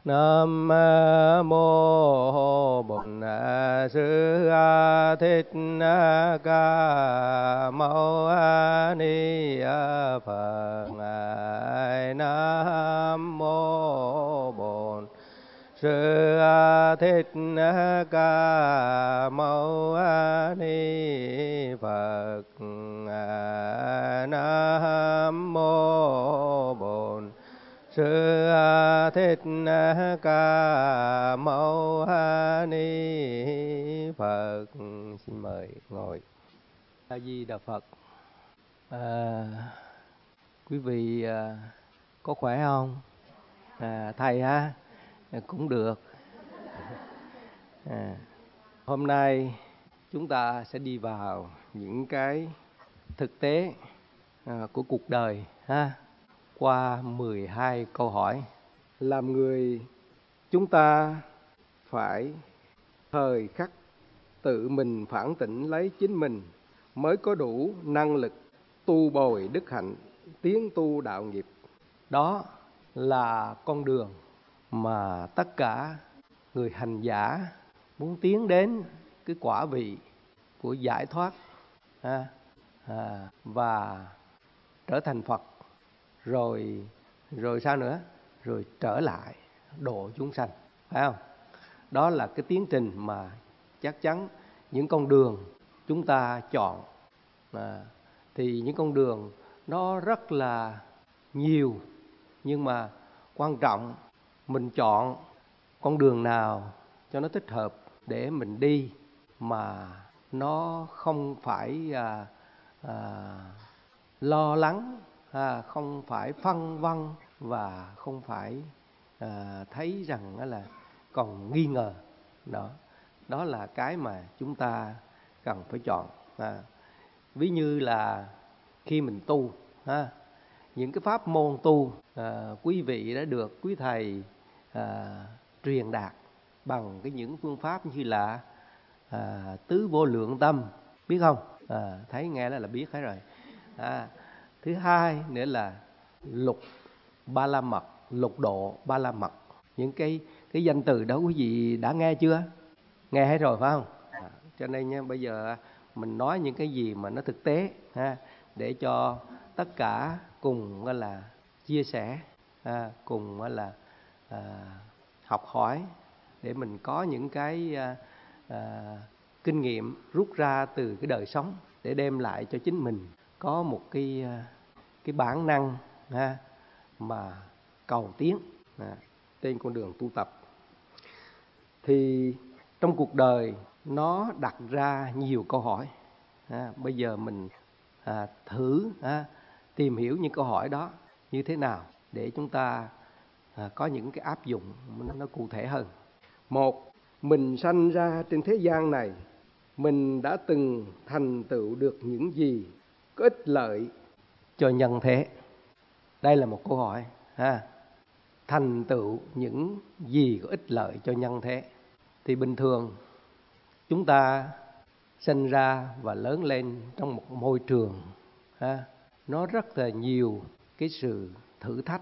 Nam mô Bổn Sư Thích Ca Mâu Ni Phật. Nam mô Bổn Sư Thích Ca Mâu Ni Phật. Nam mô Bổn Sư Thích Ca Mâu Ni Phật. Xin mời ngồi. A Di Đà Phật. Quý vị có khỏe không? Thầy ha? Cũng được. Hôm nay chúng ta sẽ đi vào những cái thực tế của cuộc đời ha, qua 12 câu hỏi. Làm người chúng ta phải thời khắc tự mình phản tỉnh lấy chính mình mới có đủ năng lực tu bồi đức hạnh, tiến tu đạo nghiệp. Đó là con đường mà tất cả người hành giả muốn tiến đến cái quả vị của giải thoát và trở thành Phật, rồi sao nữa? Rồi trở lại độ chúng sanh, phải không? Đó là cái tiến trình mà chắc chắn những con đường chúng ta chọn. Thì những con đường nó rất là nhiều, nhưng mà quan trọng mình chọn con đường nào cho nó thích hợp để mình đi, mà nó không phải lo lắng, không phải phân vân, và không phải thấy rằng là còn nghi ngờ. Đó là cái mà chúng ta cần phải chọn. Ví như là khi mình tu, những cái pháp môn tu quý vị đã được quý thầy truyền đạt bằng những phương pháp như là tứ vô lượng tâm, biết không? Thấy nghe là biết hết rồi. Thứ hai nữa là lục ba la mật, lục độ ba la mật. Những cái danh từ đó quý vị đã nghe chưa? Nghe hết rồi phải không? Cho nên nha, bây giờ mình nói những cái gì mà nó thực tế để cho tất cả cùng là chia sẻ, cùng là học hỏi, để mình có những cái kinh nghiệm rút ra từ cái đời sống, để đem lại cho chính mình có một cái bản năng mà cầu tiến trên con đường tu tập. Thì trong cuộc đời nó đặt ra nhiều câu hỏi. Bây giờ mình thử tìm hiểu những câu hỏi đó như thế nào để chúng ta có những cái áp dụng nó cụ thể hơn. Một, mình sanh ra trên thế gian này, mình đã từng thành tựu được những gì có ích lợi cho nhân thế? Đây là một câu hỏi. Thành tựu những gì có ích lợi cho nhân thế. Thì bình thường chúng ta sinh ra và lớn lên trong một môi trường nó rất là nhiều cái sự thử thách.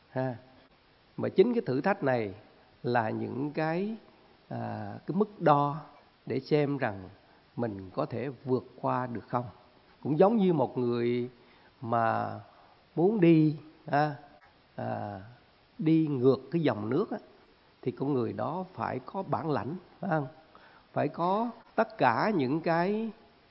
Mà chính cái thử thách này là những cái mức đo để xem rằng mình có thể vượt qua được không. Cũng giống như một người mà muốn đi ngược cái dòng nước thì con người đó phải có bản lãnh, phải không? Phải có tất cả những cái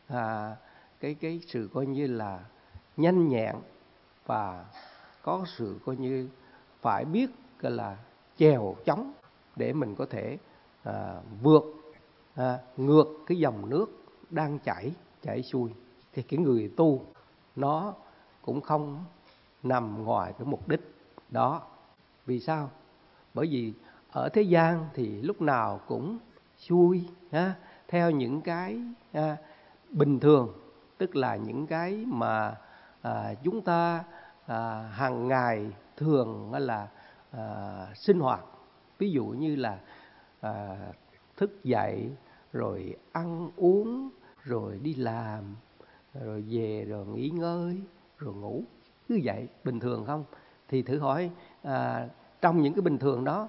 sự coi như là nhanh nhẹn, và có sự coi như phải biết là chèo chống để mình có thể vượt ngược cái dòng nước đang chảy xuôi. Thì cái người tu nó cũng không nằm ngoài cái mục đích đó. Vì sao? Bởi vì ở thế gian thì lúc nào cũng xuôi theo những cái bình thường, tức là những cái mà chúng ta hàng ngày thường là sinh hoạt. Ví dụ như là thức dậy rồi ăn uống, rồi đi làm, rồi về, rồi nghỉ ngơi, rồi ngủ, cứ vậy bình thường không? Thì thử hỏi trong những cái bình thường đó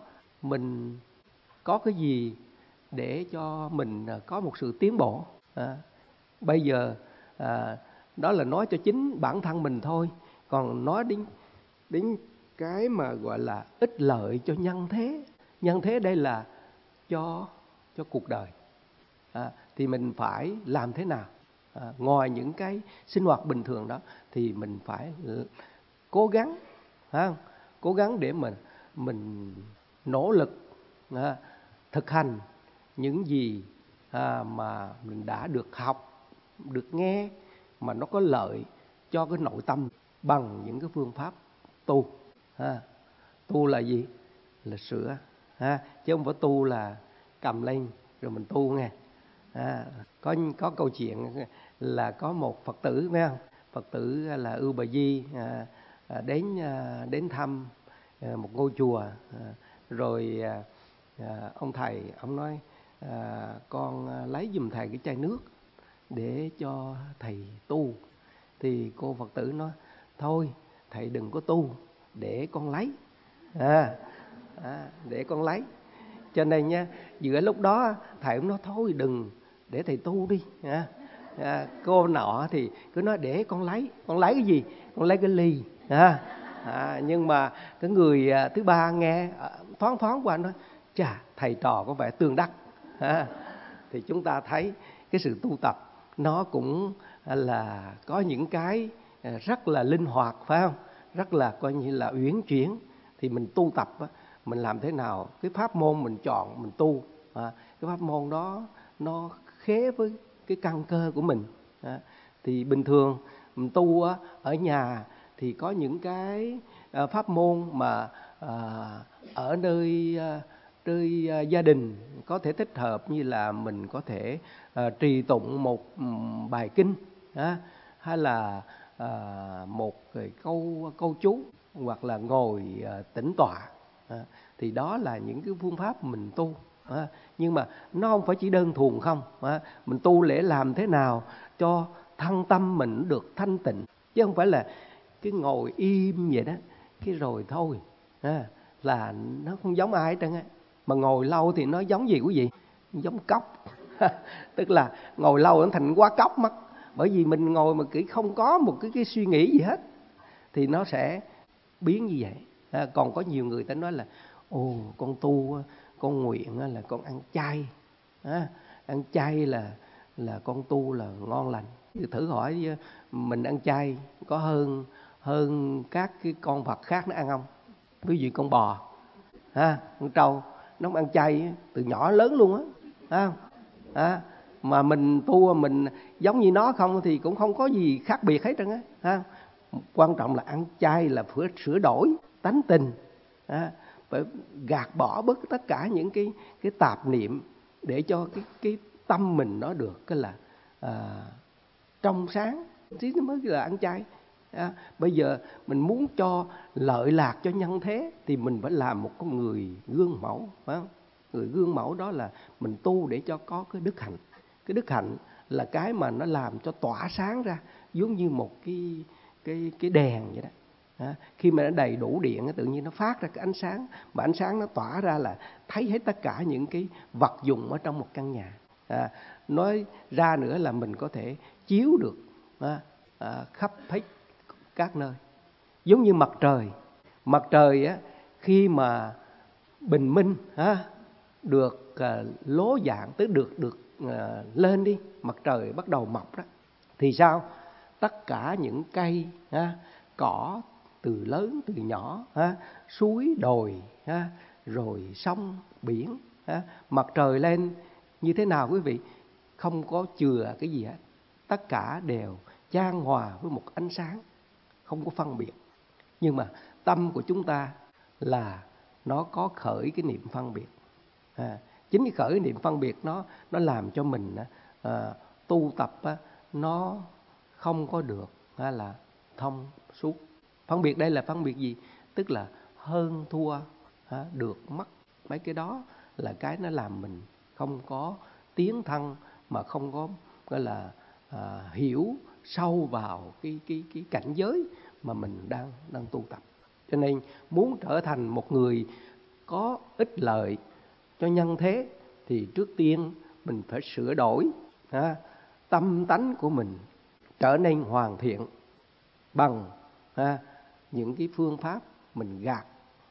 mình có cái gì để cho mình có một sự tiến bộ. Bây giờ đó là nói cho chính bản thân mình thôi, còn nói đến cái mà gọi là ích lợi cho nhân thế. Nhân thế đây là cho cuộc đời. Thì mình phải làm thế nào? Ngoài những cái sinh hoạt bình thường đó thì mình phải cố gắng, cố gắng để mình nỗ lực thực hành những gì mà mình đã được học, được nghe mà nó có lợi cho cái nội tâm bằng những cái phương pháp tu. Tu là gì? Là sửa, chứ không phải tu là cầm lên rồi mình tu nghe. Có câu chuyện là có một Phật tử, phải không? Phật tử là Ưu Bà Di đến thăm một ngôi chùa, rồi ông thầy ông nói con lấy giùm thầy cái chai nước để cho thầy tu. Thì cô Phật tử nói thôi thầy đừng có tu, để con lấy, để con lấy. Cho nên nha, giữa lúc đó thầy cũng nói thôi đừng, để thầy tu đi. Cô nọ thì cứ nói để con lấy cái gì? Con lấy cái ly. Nhưng mà cái người thứ ba nghe thoáng qua nói chà, thầy trò có vẻ tương đắc. Thì chúng ta thấy cái sự tu tập nó cũng là có những cái rất là linh hoạt, phải không? Rất là coi như là uyển chuyển. Thì mình tu tập mình làm thế nào cái pháp môn mình chọn mình tu, cái pháp môn đó nó khế với cái căn cơ của mình. Thì bình thường mình tu ở nhà thì có những cái pháp môn mà ở nơi gia đình có thể thích hợp, như là mình có thể trì tụng một bài kinh, hay là một cái câu chú, hoặc là ngồi tĩnh tọa. Thì đó là những cái phương pháp mình tu. Nhưng mà nó không phải chỉ đơn thuần không. Mình tu để làm thế nào cho thân tâm mình được thanh tịnh, chứ không phải là cái ngồi im vậy đó cái rồi thôi là nó không giống ai hết trơn á. Mà ngồi lâu thì nó giống gì quý vị? Giống cốc. Tức là ngồi lâu nó thành quá cốc mất. Bởi vì mình ngồi mà không có một cái suy nghĩ gì hết thì nó sẽ biến như vậy. Còn có nhiều người ta nói là ồ, con tu, con nguyện là con ăn chay. Ăn chay là con tu là ngon lành. Thử hỏi mình ăn chay có hơn các cái con vật khác nó ăn không? Ví dụ con bò, con trâu nó ăn chay từ nhỏ lớn luôn á. Mà mình tu mình giống như nó không thì cũng không có gì khác biệt hết trơn á. Quan trọng là ăn chay là phải sửa đổi tánh tình, phải gạt bỏ bớt tất cả những cái tạp niệm để cho cái tâm mình nó được cái là trong sáng thì nó mới là ăn chay. Bây giờ mình muốn cho lợi lạc cho nhân thế thì mình phải làm một con người gương mẫu, phải không? Người gương mẫu đó là mình tu để cho có cái đức hạnh. Cái đức hạnh là cái mà nó làm cho tỏa sáng ra, giống như một cái đèn vậy đó. Khi mà nó đầy đủ điện tự nhiên nó phát ra cái ánh sáng, mà ánh sáng nó tỏa ra là thấy hết tất cả những cái vật dụng ở trong một căn nhà. Nói ra nữa là mình có thể chiếu được khắp hết các nơi. Giống như mặt trời khi mà bình minh được lố dạng, tức được lên đi, mặt trời bắt đầu mọc đó, thì sao? Tất cả những cây cỏ từ lớn từ nhỏ, suối đồi, rồi sông biển, mặt trời lên như thế nào quý vị? Không có chừa cái gì hết, tất cả đều chan hòa với một ánh sáng, không có phân biệt. Nhưng mà tâm của chúng ta là nó có khởi cái niệm phân biệt. Chính cái khởi niệm phân biệt nó làm cho mình tu tập nó không có được là thông suốt. Phân biệt đây là phân biệt gì? Tức là hơn thua, được mất. Mấy cái đó là cái nó làm mình không có tiến thân, mà không có gọi là hiểu sâu vào cái cảnh giới mà mình đang tu tập. Cho nên muốn trở thành một người có ích lợi cho nhân thế thì trước tiên mình phải sửa đổi tâm tánh của mình trở nên hoàn thiện bằng những cái phương pháp mình gạt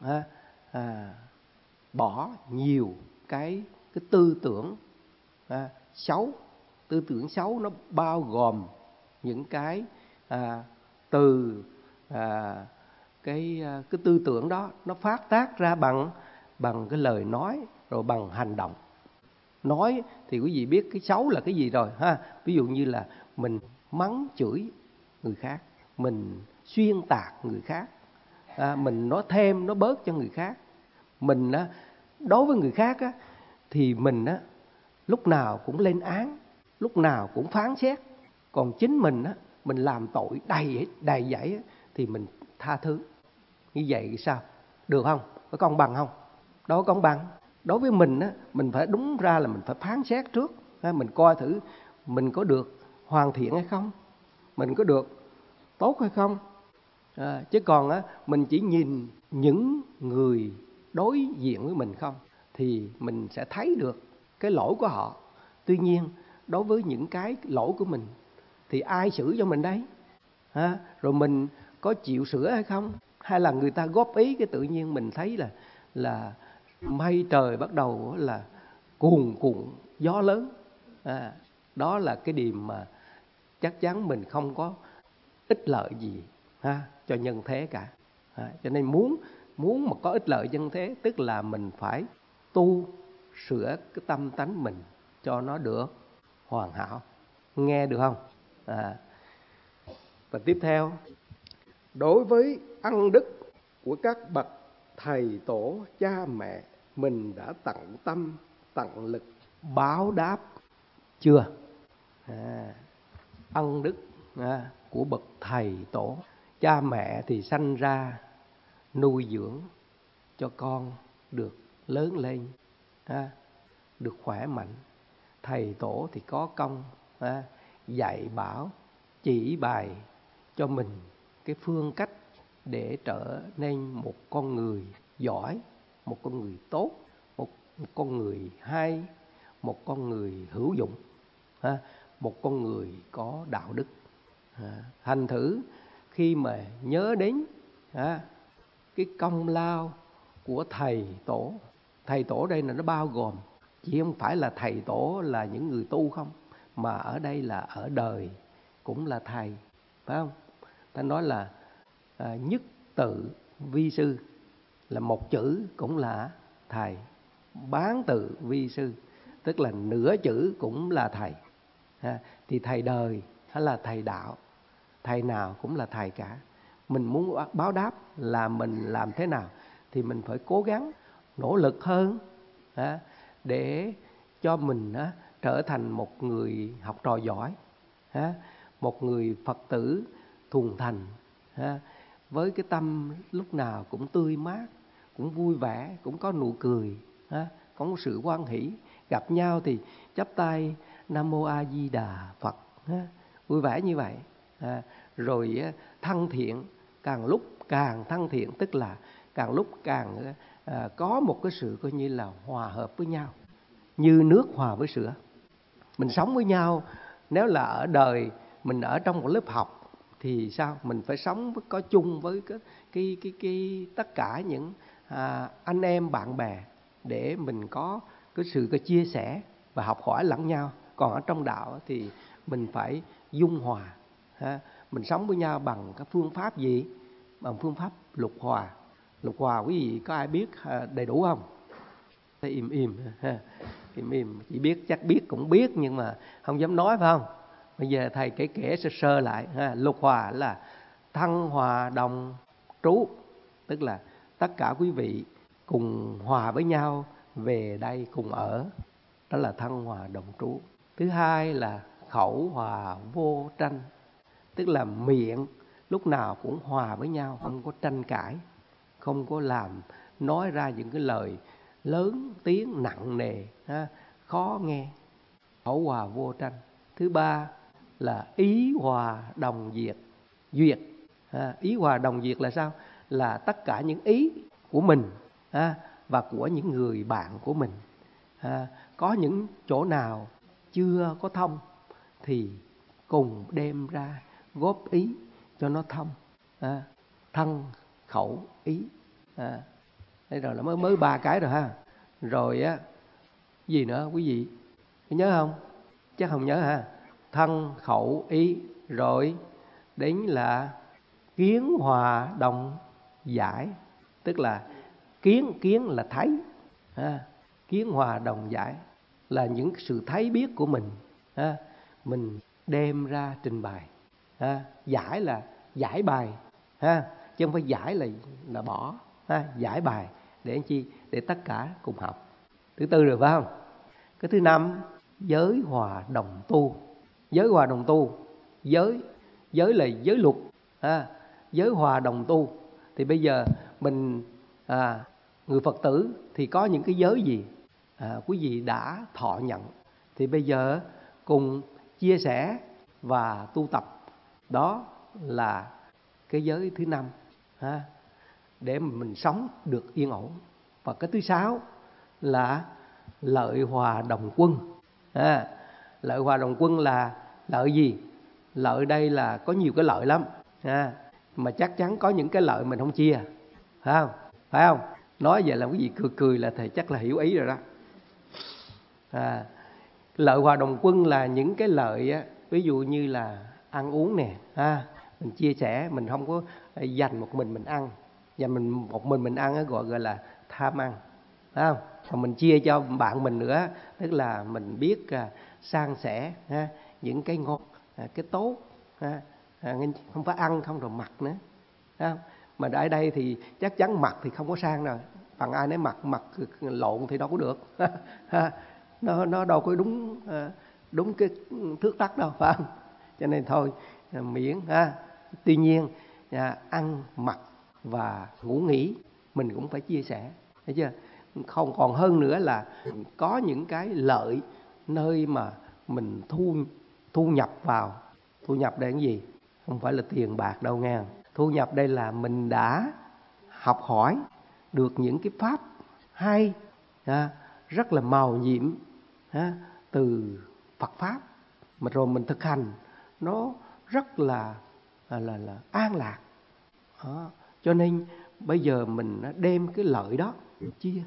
bỏ nhiều cái tư tưởng xấu. Tư tưởng xấu nó bao gồm những cái từ cái tư tưởng đó nó phát tác ra bằng cái lời nói rồi bằng hành động. Nói thì quý vị biết cái xấu là cái gì rồi ha. Ví dụ như là mình mắng chửi người khác, mình xuyên tạc người khác, mình nói thêm nói bớt cho người khác. Mình đối với người khác thì mình lúc nào cũng lên án, lúc nào cũng phán xét. Còn chính mình làm tội đầy dẫy thì mình tha thứ. Như vậy sao? Được không? Có công bằng không? Đâu có công bằng. Đối với mình phải đúng ra là mình phải phán xét trước. Mình coi thử mình có được hoàn thiện hay không, mình có được tốt hay không. Chứ còn mình chỉ nhìn những người đối diện với mình không thì mình sẽ thấy được cái lỗi của họ. Tuy nhiên đối với những cái lỗi của mình thì ai xử cho mình đấy? Rồi mình có chịu sửa hay không? Hay là người ta góp ý cái tự nhiên mình thấy là mây trời bắt đầu là cuồn cuộn gió lớn. Đó là cái điểm mà chắc chắn mình không có ích lợi gì cho nhân thế cả. Cho nên muốn mà có ích lợi nhân thế, tức là mình phải tu sửa cái tâm tánh mình cho nó được hoàn hảo. Nghe được không? Và tiếp theo, đối với ân đức của các bậc thầy tổ cha mẹ, mình đã tận tâm tận lực báo đáp chưa? Ân đức của bậc thầy tổ cha mẹ thì sanh ra nuôi dưỡng cho con được lớn lên, được khỏe mạnh. Thầy tổ thì có công dạy bảo chỉ bài cho mình cái phương cách để trở nên một con người giỏi, một con người tốt, một con người hay, một con người hữu dụng, một con người có đạo đức. Thành thử khi mà nhớ đến cái công lao của thầy tổ. Thầy tổ đây là nó bao gồm chỉ không phải là thầy tổ là những người tu không, mà ở đây là ở đời cũng là thầy, phải không? Ta nói là nhất tự vi sư, là một chữ cũng là thầy. Bán tự vi sư, tức là nửa chữ cũng là thầy. Thì thầy đời hay là thầy đạo, thầy nào cũng là thầy cả. Mình muốn báo đáp là mình làm thế nào thì mình phải cố gắng nỗ lực hơn để cho mình trở thành một người học trò giỏi, một người Phật tử thuần thành, với cái tâm lúc nào cũng tươi mát, cũng vui vẻ, cũng có nụ cười, có một sự hoan hỷ. Gặp nhau thì chắp tay Nam Mô A Di Đà Phật, vui vẻ như vậy. Rồi thân thiện, càng lúc càng thân thiện, tức là càng lúc càng có một cái sự coi như là hòa hợp với nhau, như nước hòa với sữa. Mình sống với nhau, nếu là ở đời mình ở trong một lớp học thì sao? Mình phải sống có chung với cái tất cả những anh em bạn bè để mình có cái sự chia sẻ và học hỏi lẫn nhau. Còn ở trong đạo thì mình phải dung hòa. Mình sống với nhau bằng cái phương pháp gì? Bằng phương pháp lục hòa. Lục hòa quý vị có ai biết đầy đủ không? Im im, chỉ biết chắc biết cũng biết nhưng mà không dám nói, phải không? Bây giờ thầy kể sơ lại. Lục hòa là thân hòa đồng trú, tức là tất cả quý vị cùng hòa với nhau về đây cùng ở, đó là thân hòa đồng trú. Thứ hai là khẩu hòa vô tranh, tức là miệng lúc nào cũng hòa với nhau, không có tranh cãi, không có nói ra những cái lời lớn tiếng nặng nề, khó nghe. Khẩu hòa vô tranh. Thứ ba là ý hòa đồng diệt. Ý hòa đồng diệt là sao? Là tất cả những ý của mình và của những người bạn của mình. Có những chỗ nào chưa có thông thì cùng đem ra góp ý cho nó thông. Thân khẩu ý. Đây rồi là mới 3 cái rồi ha. Rồi á, gì nữa quý vị có nhớ không? Chắc không nhớ ha. Thân khẩu ý, rồi đến là kiến hòa đồng giải, tức là kiến là thấy, kiến hòa đồng giải là những sự thấy biết của mình, mình đem ra trình bày. Giải là giải bài, chứ không phải giải là bỏ. Giải bài để làm chi? Để tất cả cùng học. Thứ tư rồi phải không? Cái thứ năm, giới hòa đồng tu. Giới hòa đồng tu, giới là giới luật, giới hòa đồng tu. Thì bây giờ mình người Phật tử thì có những cái giới gì quý vị đã thọ nhận, thì bây giờ cùng chia sẻ và tu tập. Đó là cái giới thứ năm, để mình sống được yên ổn. Và cái thứ sáu là lợi hòa đồng quân. Lợi hòa đồng quân là lợi gì? Lợi đây là có nhiều cái lợi lắm, mà chắc chắn có những cái lợi mình không chia, phải không? Nói vậy là quý vị cười là thầy chắc là hiểu ý rồi đó. Lợi hòa đồng quân là những cái lợi á, ví dụ như là ăn uống nè, mình chia sẻ, mình không có dành một mình ăn. Dành một mình ăn á, gọi là tham ăn, phải không? Còn mình chia cho bạn mình nữa, tức là mình biết san sẻ những cái ngon, cái tốt, không phải ăn không rồi mặc nữa, không? Mà ở đây thì chắc chắn mặc thì không có sang rồi, bằng ai nấy mặc lộn thì đâu có được. Nó đâu có đúng cái thước tắc đâu, phải không? Cho nên thôi miễn tuy nhiên ăn mặc và ngủ nghỉ mình cũng phải chia sẻ, thấy chưa? Không còn hơn nữa là có những cái lợi nơi mà mình thu nhập vào. Thu nhập đây là cái gì? Không phải là tiền bạc đâu nghe. Thu nhập đây là mình đã học hỏi được những cái pháp hay, rất là màu nhiệm từ Phật pháp, mà rồi mình thực hành nó rất là an lạc. Cho nên bây giờ mình đem cái lợi đó chia,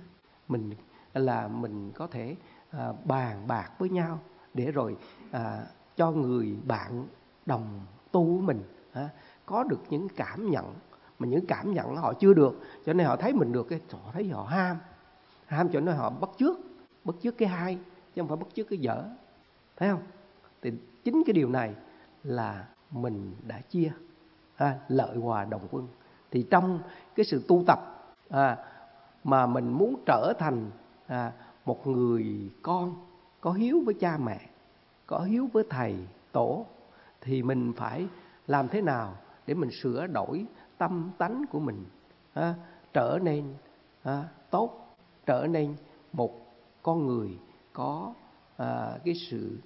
mình có thể bàn bạc với nhau để rồi cho người bạn đồng tu của mình có được những cảm nhận, mà những cảm nhận họ chưa được, cho nên họ thấy mình được cái họ thấy họ ham cho nên họ bắt chước cái hay chứ không phải bắt chước cái dở, thấy không? Thì chính cái điều này là mình đã chia lợi hòa đồng quân. Thì trong cái sự tu tập mà mình muốn trở thành một người con có hiếu với cha mẹ, có hiếu với thầy tổ, thì mình phải làm thế nào để mình sửa đổi tâm tánh của mình, trở nên tốt, trở nên một con người có cái sự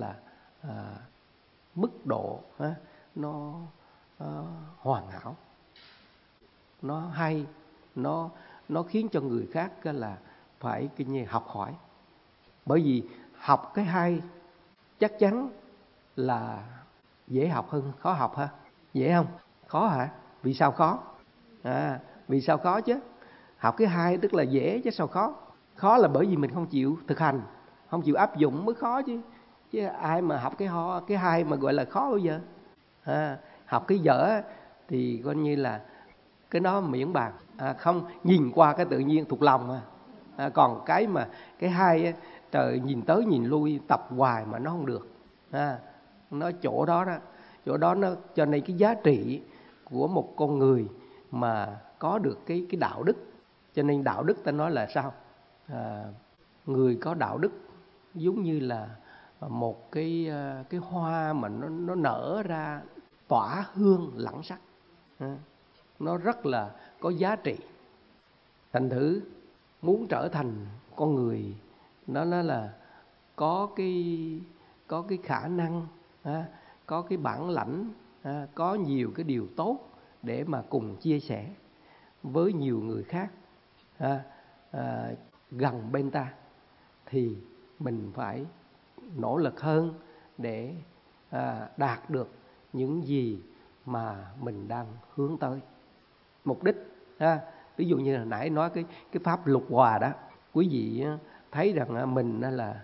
mức độ nó hoàn hảo, nó hay, nó khiến cho người khác là phải cái như học hỏi. Bởi vì học cái hay chắc chắn là dễ học hơn khó học ha. Dễ không? Khó hả? Vì sao khó? Vì sao khó chứ? Học cái hay tức là dễ chứ sao khó? Khó là bởi vì mình không chịu thực hành, không chịu áp dụng mới khó chứ. Chứ ai mà học cái hay mà gọi là khó bao giờ? Học cái dở thì coi như là cái đó miễn bàn, không nhìn qua cái tự nhiên thuộc lòng còn cái mà cái hay trời nhìn tới nhìn lui tập hoài mà nó không được. Nó chỗ đó nó cho nên cái giá trị của một con người mà có được cái đạo đức. Cho nên đạo đức ta nói là sao? Người có đạo đức giống như là một cái hoa mà nó nở ra tỏa hương lẳng sắc, nó rất là có giá trị. Thành thử muốn trở thành con người nó là có cái khả năng, có cái bản lãnh, có nhiều cái điều tốt để mà cùng chia sẻ với nhiều người khác. gần bên ta, thì mình phải nỗ lực hơn để đạt được những gì mà mình đang hướng tới. Mục đích ví dụ như là nãy nói cái pháp lục hòa đó, quý vị thấy rằng mình là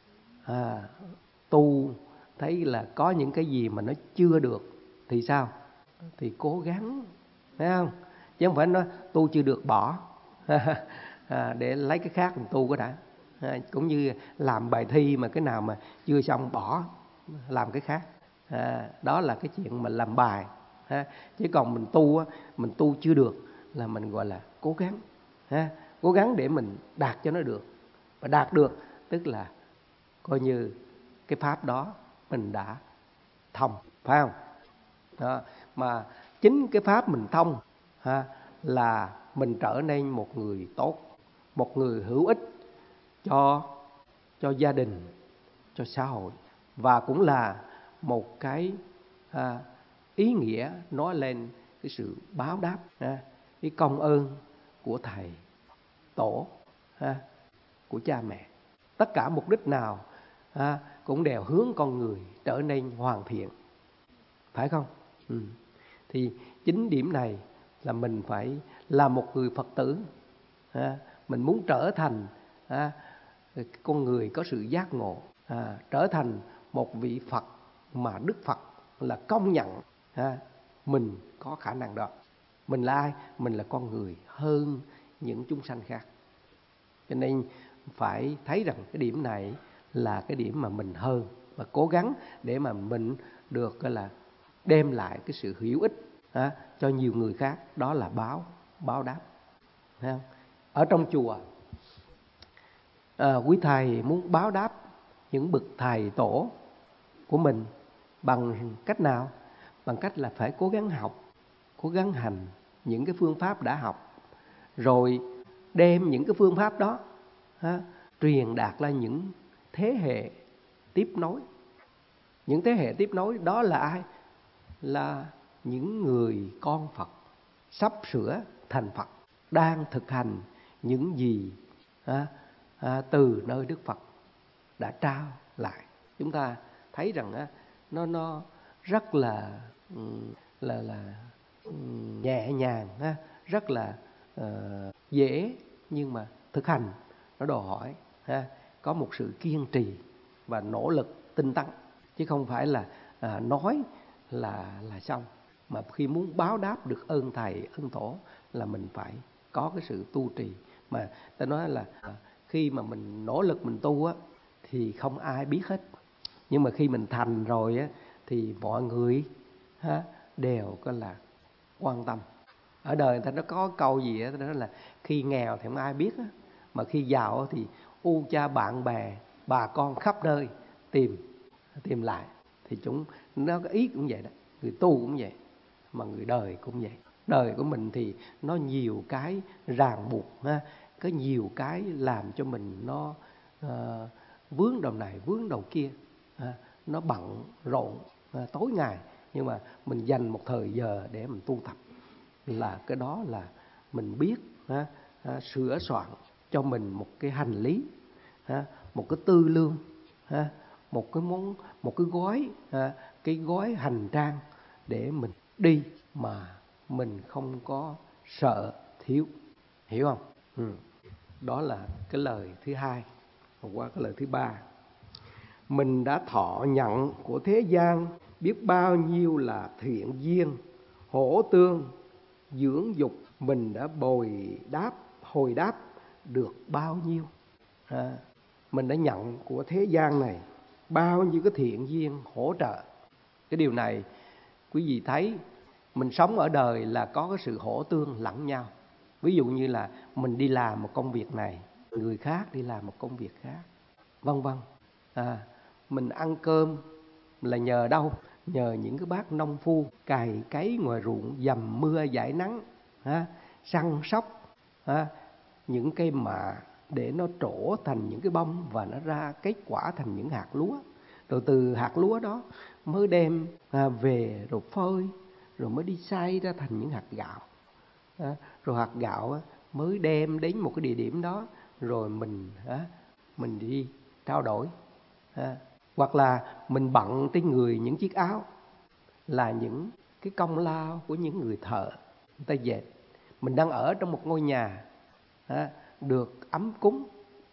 tu, thấy là có những cái gì mà nó chưa được thì sao? Thì cố gắng, phải không? Chứ không phải nói tu chưa được bỏ để lấy cái khác mình tu cái đã. Cũng như làm bài thi mà cái nào mà chưa xong bỏ, làm cái khác. Đó là cái chuyện mà làm bài. Chứ còn mình tu chưa được là mình gọi là cố gắng. Cố gắng để mình đạt cho nó được. Và đạt được tức là coi như cái pháp đó mình đã thông, phải không? Đó. Mà chính cái pháp mình thông là mình trở nên một người tốt, một người hữu ích cho gia đình, cho xã hội, và cũng là một cái ý nghĩa nói lên cái sự báo đáp, cái công ơn của thầy tổ, của cha mẹ. Tất cả mục đích nào cũng đều hướng con người trở nên hoàn thiện, phải không? Thì chính điểm này là mình phải là một người Phật tử. Mình muốn trở thành con người có sự giác ngộ, trở thành một vị Phật mà Đức Phật là công nhận mình có khả năng đó. Mình là ai? Mình là con người hơn những chúng sanh khác. Cho nên phải thấy rằng cái điểm này là cái điểm mà mình hơn, và cố gắng để mà mình được là đem lại cái sự hữu ích cho nhiều người khác. Đó là báo đáp. Thấy không? Ở trong chùa, quý thầy muốn báo đáp những bậc thầy tổ của mình bằng cách nào? Bằng cách là phải cố gắng học, cố gắng hành những cái phương pháp đã học, rồi đem những cái phương pháp đó truyền đạt ra những thế hệ tiếp nối. Những thế hệ tiếp nối đó là ai? Là những người con Phật sắp sửa thành Phật, đang thực hành những gì từ nơi Đức Phật đã trao lại. Chúng ta thấy rằng nó rất là nhẹ nhàng, rất là dễ, nhưng mà thực hành nó đòi hỏi có một sự kiên trì và nỗ lực tinh tấn, chứ không phải là nói là xong. Mà khi muốn báo đáp được ơn thầy ơn tổ là mình phải có cái sự tu trì. Mà ta nói là khi mà mình nỗ lực mình tu thì không ai biết hết, nhưng mà khi mình thành rồi thì mọi người đều có là quan tâm. Ở đời người ta nó có câu gì đó là khi nghèo thì không ai biết mà khi giàu thì u cha bạn bè bà con khắp nơi tìm lại. Thì nó có ý cũng vậy đó, người tu cũng vậy, mà người đời cũng vậy. Đời của mình thì nó nhiều cái ràng buộc, có nhiều cái làm cho mình nó vướng đầu này vướng đầu kia, nó bận rộn tối ngày. Nhưng mà mình dành một thời giờ để mình tu tập, là cái đó là mình biết sửa soạn cho mình một cái hành lý, một cái tư lương, một cái gói, cái gói hành trang để mình đi mà mình không có sợ thiếu. Hiểu không? Đó là cái lời thứ hai. Qua cái lời thứ ba: mình đã thọ nhận của thế gian biết bao nhiêu là thiện duyên hỗ tương dưỡng dục, mình đã hồi đáp được bao nhiêu. Mình đã nhận của thế gian này bao nhiêu cái thiện duyên hỗ trợ. Cái điều này quý vị thấy, mình sống ở đời là có cái sự hỗ tương lẫn nhau. Ví dụ như là mình đi làm một công việc này, người khác đi làm một công việc khác, vân vân. Mình ăn cơm là nhờ đâu? Nhờ những cái bác nông phu cày cấy ngoài ruộng, dầm mưa dãi nắng, săn sóc những cây mạ để nó trổ thành những cái bông và nó ra kết quả thành những hạt lúa. Rồi từ hạt lúa đó mới đem về rồi phơi, rồi mới đi xay ra thành những hạt gạo. Rồi hạt gạo mới đem đến một cái địa điểm đó, rồi mình đi trao đổi. Hoặc là mình bận trên người những chiếc áo là những cái công lao của những người thợ người ta dệt. Mình đang ở trong một ngôi nhà được ấm cúng,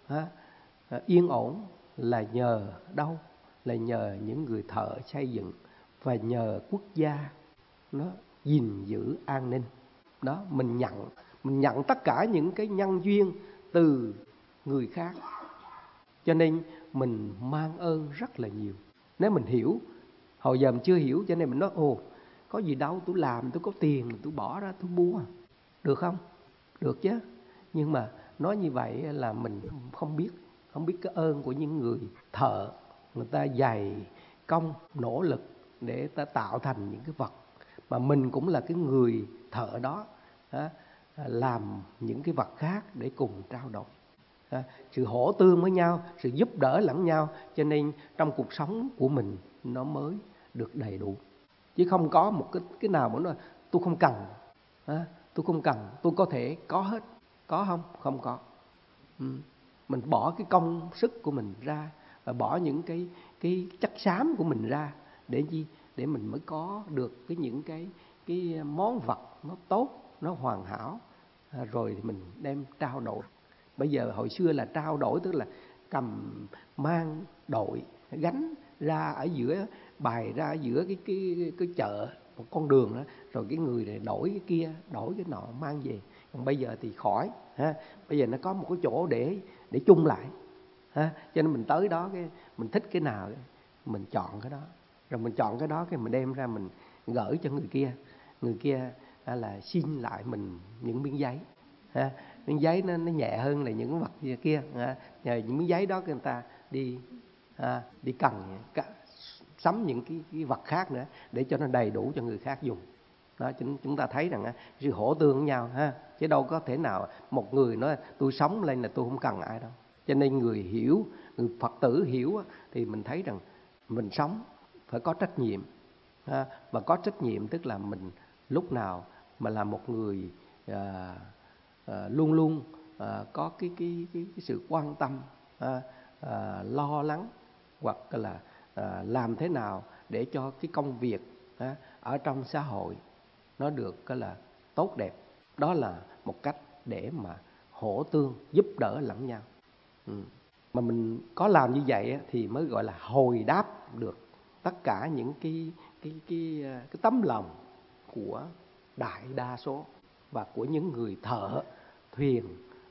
yên ổn là nhờ đâu? Là nhờ những người thợ xây dựng và nhờ quốc gia nó gìn giữ an ninh. Đó, mình nhận tất cả những cái nhân duyên từ người khác, cho nên mình mang ơn rất là nhiều. Nếu mình hiểu, hồi giờ mình chưa hiểu, cho nên mình nói có gì đâu, tôi làm, tôi có tiền, tôi bỏ ra tôi mua, được không? Được chứ. Nhưng mà nói như vậy là mình không biết cái ơn của những người thợ. Người ta dày công nỗ lực để ta tạo thành những cái vật, mà mình cũng là cái người thợ đó, làm những cái vật khác để cùng trao đổi. Sự hỗ tương với nhau, sự giúp đỡ lẫn nhau, cho nên trong cuộc sống của mình nó mới được đầy đủ. Chứ không có một cái nào mà nói tôi không cần, tôi không cần, tôi có thể có hết. Có không? Không có. Mình bỏ cái công sức của mình ra, và bỏ những cái chất xám của mình ra để gì? Để mình mới có được những cái món vật nó tốt, nó hoàn hảo, rồi thì mình đem trao đổi. Bây giờ hồi xưa là trao đổi, tức là cầm mang đội gánh ra ở giữa, bày ra ở giữa cái chợ, một con đường đó, rồi cái người này đổi cái kia, đổi cái nọ mang về. Còn bây giờ thì khỏi, bây giờ nó có một cái chỗ để chung lại, cho nên mình tới đó, cái mình thích cái nào mình chọn cái đó, rồi mình chọn cái đó cái mình đem ra mình gửi cho người kia là xin lại mình những miếng giấy. Miếng giấy nó nhẹ hơn là những vật kia, nhờ những miếng giấy đó người ta đi cần sắm những cái vật khác nữa để cho nó đầy đủ cho người khác dùng. Đó, chúng ta thấy rằng sự hỗ tương với nhau, chứ đâu có thể nào một người nói tôi sống lên là tôi không cần ai đâu. Cho nên người Phật tử hiểu thì mình thấy rằng mình sống phải có trách nhiệm, và có trách nhiệm tức là mình lúc nào mà là một người luôn luôn có cái sự quan tâm, lo lắng, hoặc là làm thế nào để cho cái công việc ở trong xã hội nó được là tốt đẹp. Đó là một cách để mà hỗ tương giúp đỡ lẫn nhau. Mà mình có làm như vậy thì mới gọi là hồi đáp được tất cả những cái tấm lòng của đại đa số và của những người thợ thuyền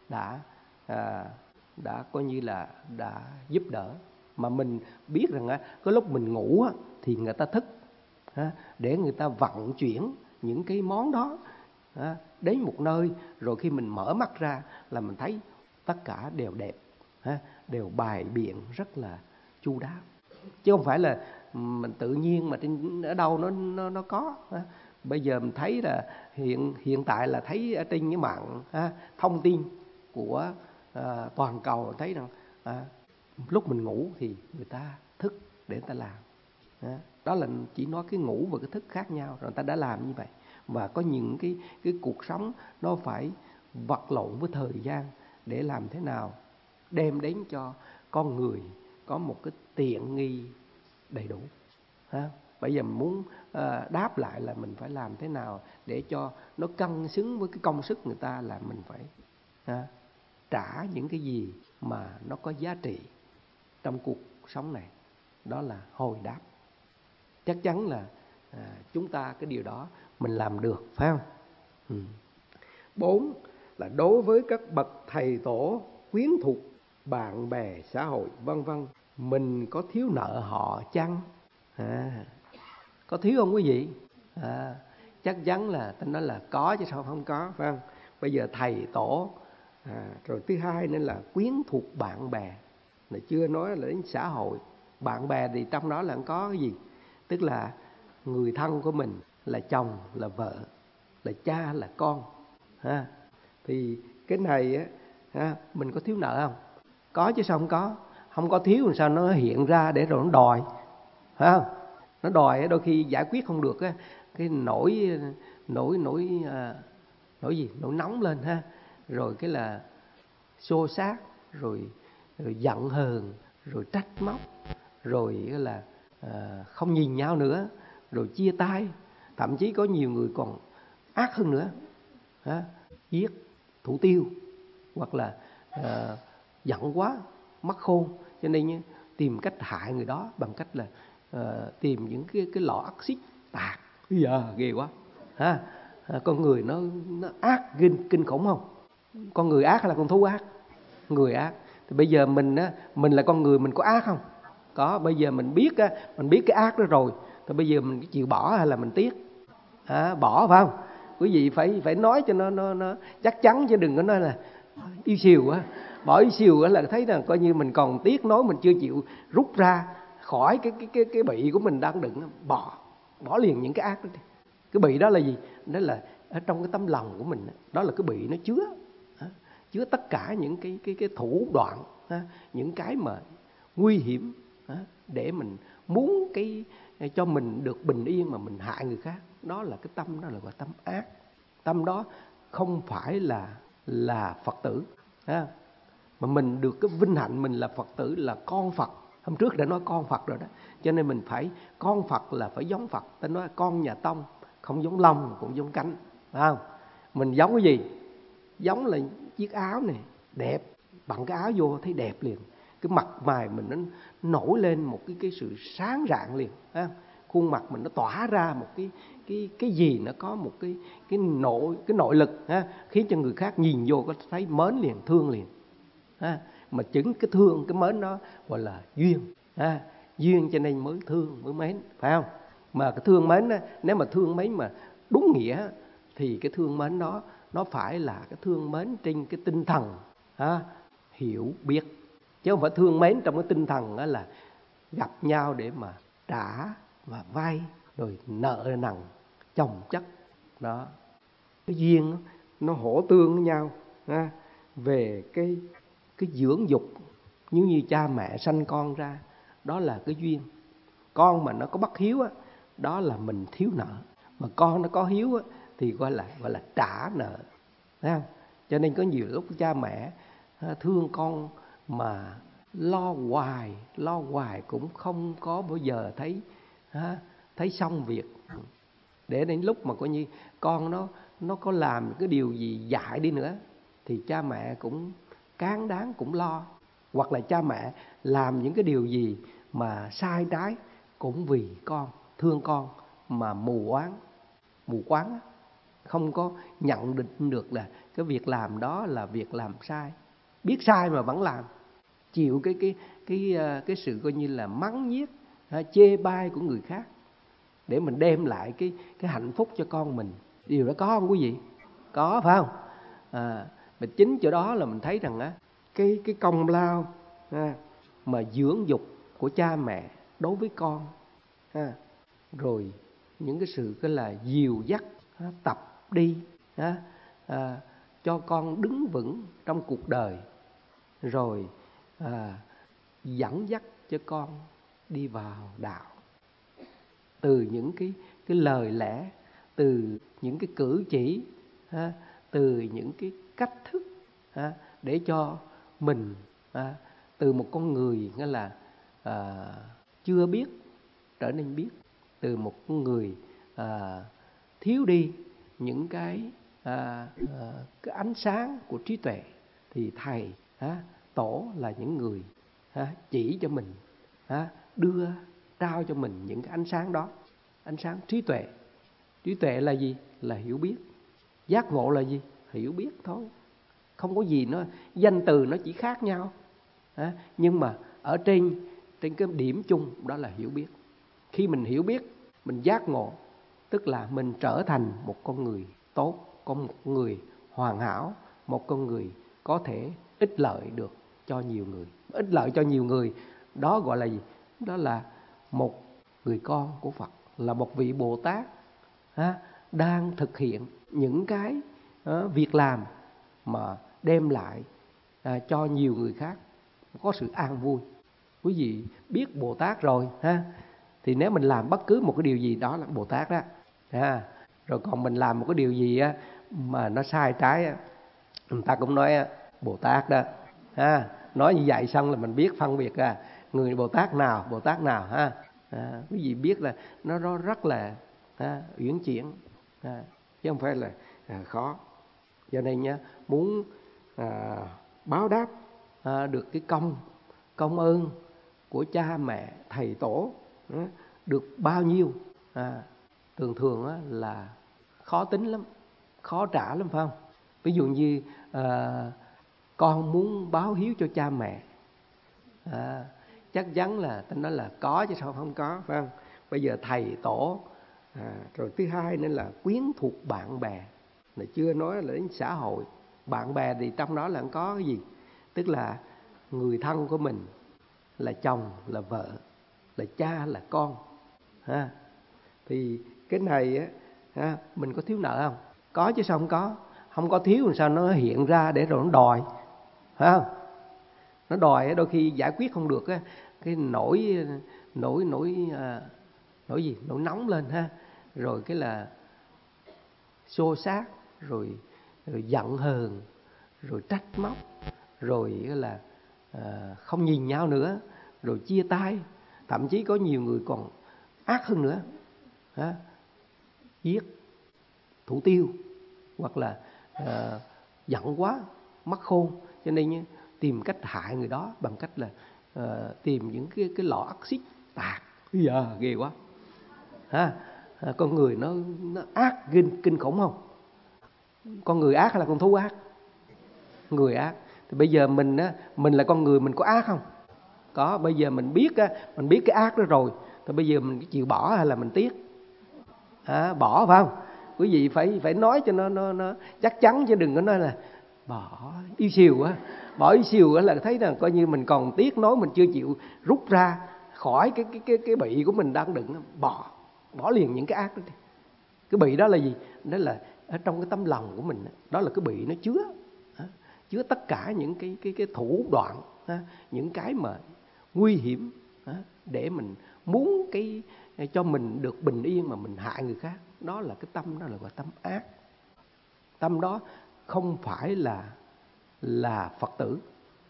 đã coi như là đã giúp đỡ. Mà mình biết rằng cái lúc mình ngủ thì người ta thức, để người ta vận chuyển những cái món đó đến một nơi, rồi khi mình mở mắt ra là mình thấy tất cả đều đẹp, đều bày biện rất là chu đáo, chứ không phải là mình tự nhiên mà ở đâu nó có. Bây giờ mình thấy là hiện tại là thấy ở trên cái mạng thông tin của toàn cầu, thấy rằng lúc mình ngủ thì người ta thức để người ta làm. Đó là chỉ nói cái ngủ và cái thức khác nhau, rồi người ta đã làm như vậy. Và có những cái cuộc sống nó phải vật lộn với thời gian để làm thế nào đem đến cho con người có một cái tiện nghi đầy đủ. Bây giờ mình muốn đáp lại là mình phải làm thế nào để cho nó cân xứng với cái công sức người ta, là mình phải trả những cái gì mà nó có giá trị trong cuộc sống này. Đó là hồi đáp. Chắc chắn là chúng ta cái điều đó mình làm được, phải không? 4 là đối với các bậc thầy tổ, quyến thuộc, bạn bè, xã hội vân vân, mình có thiếu nợ họ chăng? Có thiếu không quý vị? Chắc chắn là ta nói là có chứ sao không có, phải không? Bây giờ thầy tổ, rồi thứ hai nên là quyến thuộc bạn bè, là chưa nói là đến xã hội. Bạn bè thì trong đó là có cái gì? Tức là người thân của mình, là chồng, là vợ, là cha, là con. Thì cái này mình có thiếu nợ không? Có chứ sao không có? Không có thiếu làm sao nó hiện ra để rồi nó đòi, phải không? Nó đòi đôi khi giải quyết không được cái nỗi gì, nỗi nóng lên rồi cái là xô xát, rồi giận hờn, rồi trách móc, rồi cái là không nhìn nhau nữa, rồi chia tay. Thậm chí có nhiều người còn ác hơn nữa, giết, thủ tiêu, hoặc là giận quá mất khôn, cho nên tìm cách hại người đó bằng cách là tìm những cái lọ axit tạt. Ghê quá ha. Con người nó ác kinh khủng không? Con người ác hay là con thú ác? Người ác. Thì bây giờ mình là con người, mình có ác không? Có. Bây giờ mình biết cái ác đó rồi, thì bây giờ mình chịu bỏ hay là mình tiếc? Bỏ, phải không? Quý vị phải nói cho nó chắc chắn, chứ đừng có nói là yêu xìu á. Bỏ yêu xìu á là thấy là coi như mình còn tiếc, nói mình chưa chịu rút ra khỏi cái bị của mình đang đựng. Bỏ liền những cái ác đó đi. Cái bị đó là gì? Đó là ở trong cái tấm lòng của mình, đó là cái bị nó chứa tất cả những cái thủ đoạn, những cái mà nguy hiểm, để mình muốn cho mình được bình yên mà mình hại người khác. Đó là cái tâm, đó là gọi tâm ác. Tâm đó không phải là Phật tử, mà mình được cái vinh hạnh mình là Phật tử, là con Phật. Hôm trước đã nói con Phật rồi đó, cho nên mình phải con Phật là phải giống Phật. Ta nói con nhà Tông không giống lông cũng giống cánh, phải không? Mình giống cái gì? Giống là chiếc áo này đẹp, bận cái áo vô thấy đẹp liền. Cái mặt mày mình nó nổi lên một cái sự sáng rạng liền, khuôn mặt mình nó tỏa ra một cái gì, nó có một cái nội lực, khiến cho người khác nhìn vô có thấy mến liền, thương liền. Mà chính cái thương, cái mến đó gọi là duyên. Duyên cho nên mới thương, mới mến, phải không? Mà cái thương mến á, nếu mà thương mến mà đúng nghĩa thì cái thương mến đó nó phải là cái thương mến trên cái tinh thần hiểu biết, chứ không phải thương mến trong cái tinh thần đó là gặp nhau để mà trả và vay, rồi nợ nần chồng chất đó. Cái duyên nó hỗ tương với nhau về cái dưỡng dục. Như cha mẹ sanh con ra, đó là cái duyên. Con mà nó có bất hiếu á, đó là mình thiếu nợ. Mà con nó có hiếu á, thì gọi là trả nợ, thấy không? Cho nên có nhiều lúc cha mẹ thương con mà lo hoài cũng không có bao giờ thấy xong việc. Để đến lúc mà coi như con nó có làm cái điều gì dại đi nữa thì cha mẹ cũng cán đáng, cũng lo. Hoặc là cha mẹ làm những cái điều gì mà sai trái cũng vì con, thương con mà mù quáng, không có nhận định được là cái việc làm đó là việc làm sai, biết sai mà vẫn làm, chịu cái sự coi như là mắng nhiếc, chê bai của người khác để mình đem lại cái hạnh phúc cho con mình. Điều đó có không quý vị? Có, phải không? Mà chính chỗ đó là mình thấy rằng cái công lao mà dưỡng dục của cha mẹ đối với con, rồi những cái sự cái là dìu dắt, tập đi, cho con đứng vững trong cuộc đời, rồi dẫn dắt cho con đi vào đạo. Từ những cái lời lẽ, từ những cái cử chỉ, từ những cái cách thức, để cho mình từ một con người nghĩa là chưa biết trở nên biết, từ một con người thiếu đi những cái ánh sáng của trí tuệ, thì thầy tổ là những người chỉ cho mình, trao cho mình những cái ánh sáng đó. Ánh sáng trí tuệ. Trí tuệ là gì? Là hiểu biết. Giác ngộ là gì? Hiểu biết thôi. Không có gì, nó danh từ nó chỉ khác nhau, nhưng mà ở trên cái điểm chung đó là hiểu biết. Khi mình hiểu biết, mình giác ngộ, tức là mình trở thành một con người tốt, có một người hoàn hảo, một con người có thể ích lợi được cho nhiều người. Ích lợi cho nhiều người, đó gọi là gì? Đó là một người con của Phật, là một vị Bồ Tát đang thực hiện những cái việc làm mà đem lại cho nhiều người khác có sự an vui. Quý vị biết Bồ Tát rồi thì nếu mình làm bất cứ một cái điều gì đó là Bồ Tát đó. Rồi còn mình làm một cái điều gì mà nó sai trái Người ta cũng nói Bồ Tát đó ha. Nói như vậy xong là mình biết phân biệt ra người Bồ Tát nào ha. Quý vị biết là nó rất là uyển chuyển, chứ không phải là khó. Cho nên nhá, muốn báo đáp được cái công ơn của cha mẹ thầy tổ được bao nhiêu, thường là khó tính lắm, khó trả lắm, phải không? Ví dụ như con muốn báo hiếu cho cha mẹ, chắc chắn là ta nói là có chứ sao không có, phải không? Bây giờ thầy tổ, rồi thứ hai nữa là quyến thuộc bạn bè, là chưa nói là đến xã hội. Bạn bè thì trong đó là có cái gì? Tức là người thân của mình, là chồng, là vợ, là cha, là con ha. Thì cái này mình có thiếu nợ không? Có chứ sao không có. Không có thiếu làm sao nó hiện ra để rồi nó đòi, phải không? Nó đòi đôi khi giải quyết không được cái nỗi gì, nỗi nóng lên ha, rồi cái là xô xát, rồi giận hờn, rồi trách móc, rồi là không nhìn nhau nữa, rồi chia tay. Thậm chí có nhiều người còn ác hơn nữa, giết, thủ tiêu, hoặc là giận quá mất khôn, cho nên tìm cách hại người đó bằng cách là tìm những cái lọ axit tạt. Bây giờ ghê quá con người nó ác kinh khủng không? Con người ác hay là con thú ác? Người ác. Thì bây giờ mình là con người, mình có ác không? Có. Bây giờ mình biết cái ác đó rồi, thì bây giờ mình chịu bỏ hay là mình tiếc? Bỏ, phải không? Quý vị phải nói cho nó chắc chắn, chứ đừng có nói là bỏ yêu xìu á. Bỏ yêu xìu á là thấy là coi như mình còn tiếc nói, mình chưa chịu rút ra khỏi cái bị của mình đang đựng. Bỏ liền những cái ác đó đi. Cái bị đó là gì? Đó là ở trong cái tấm lòng của mình, đó là cái bị nó chứa tất cả những cái thủ đoạn, những cái mà nguy hiểm, để mình muốn cho mình được bình yên mà mình hại người khác. Đó là cái tâm, đó là gọi tâm ác. Tâm đó không phải là Phật tử,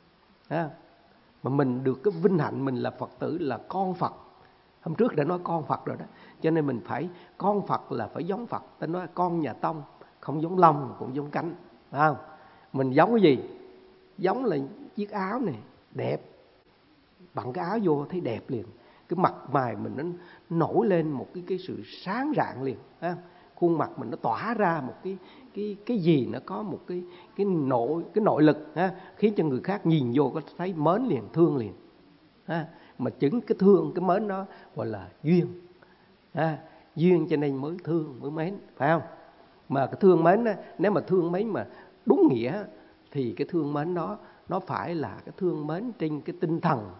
mà mình được cái vinh hạnh mình là Phật tử, là con Phật. Hôm trước đã nói con Phật rồi đó, cho nên mình phải con Phật là phải giống Phật. Ta nói con nhà Tông không giống lông cũng giống cánh, phải không? Mình giống cái gì? Giống là chiếc áo này đẹp, bận cái áo vô thấy đẹp liền, cái mặt mày mình nó nổi lên một cái sự sáng rạng liền, khuôn mặt mình nó tỏa ra một cái gì, nó có một cái nội lực, khiến cho người khác nhìn vô có thấy mến liền, thương liền. Mà chính cái thương, cái mến đó gọi là duyên. Duyên cho nên mới thương, mới mến, phải không? Mà cái thương mến đó, nếu mà thương mến mà đúng nghĩa thì cái thương mến đó nó phải là cái thương mến trên cái tinh thần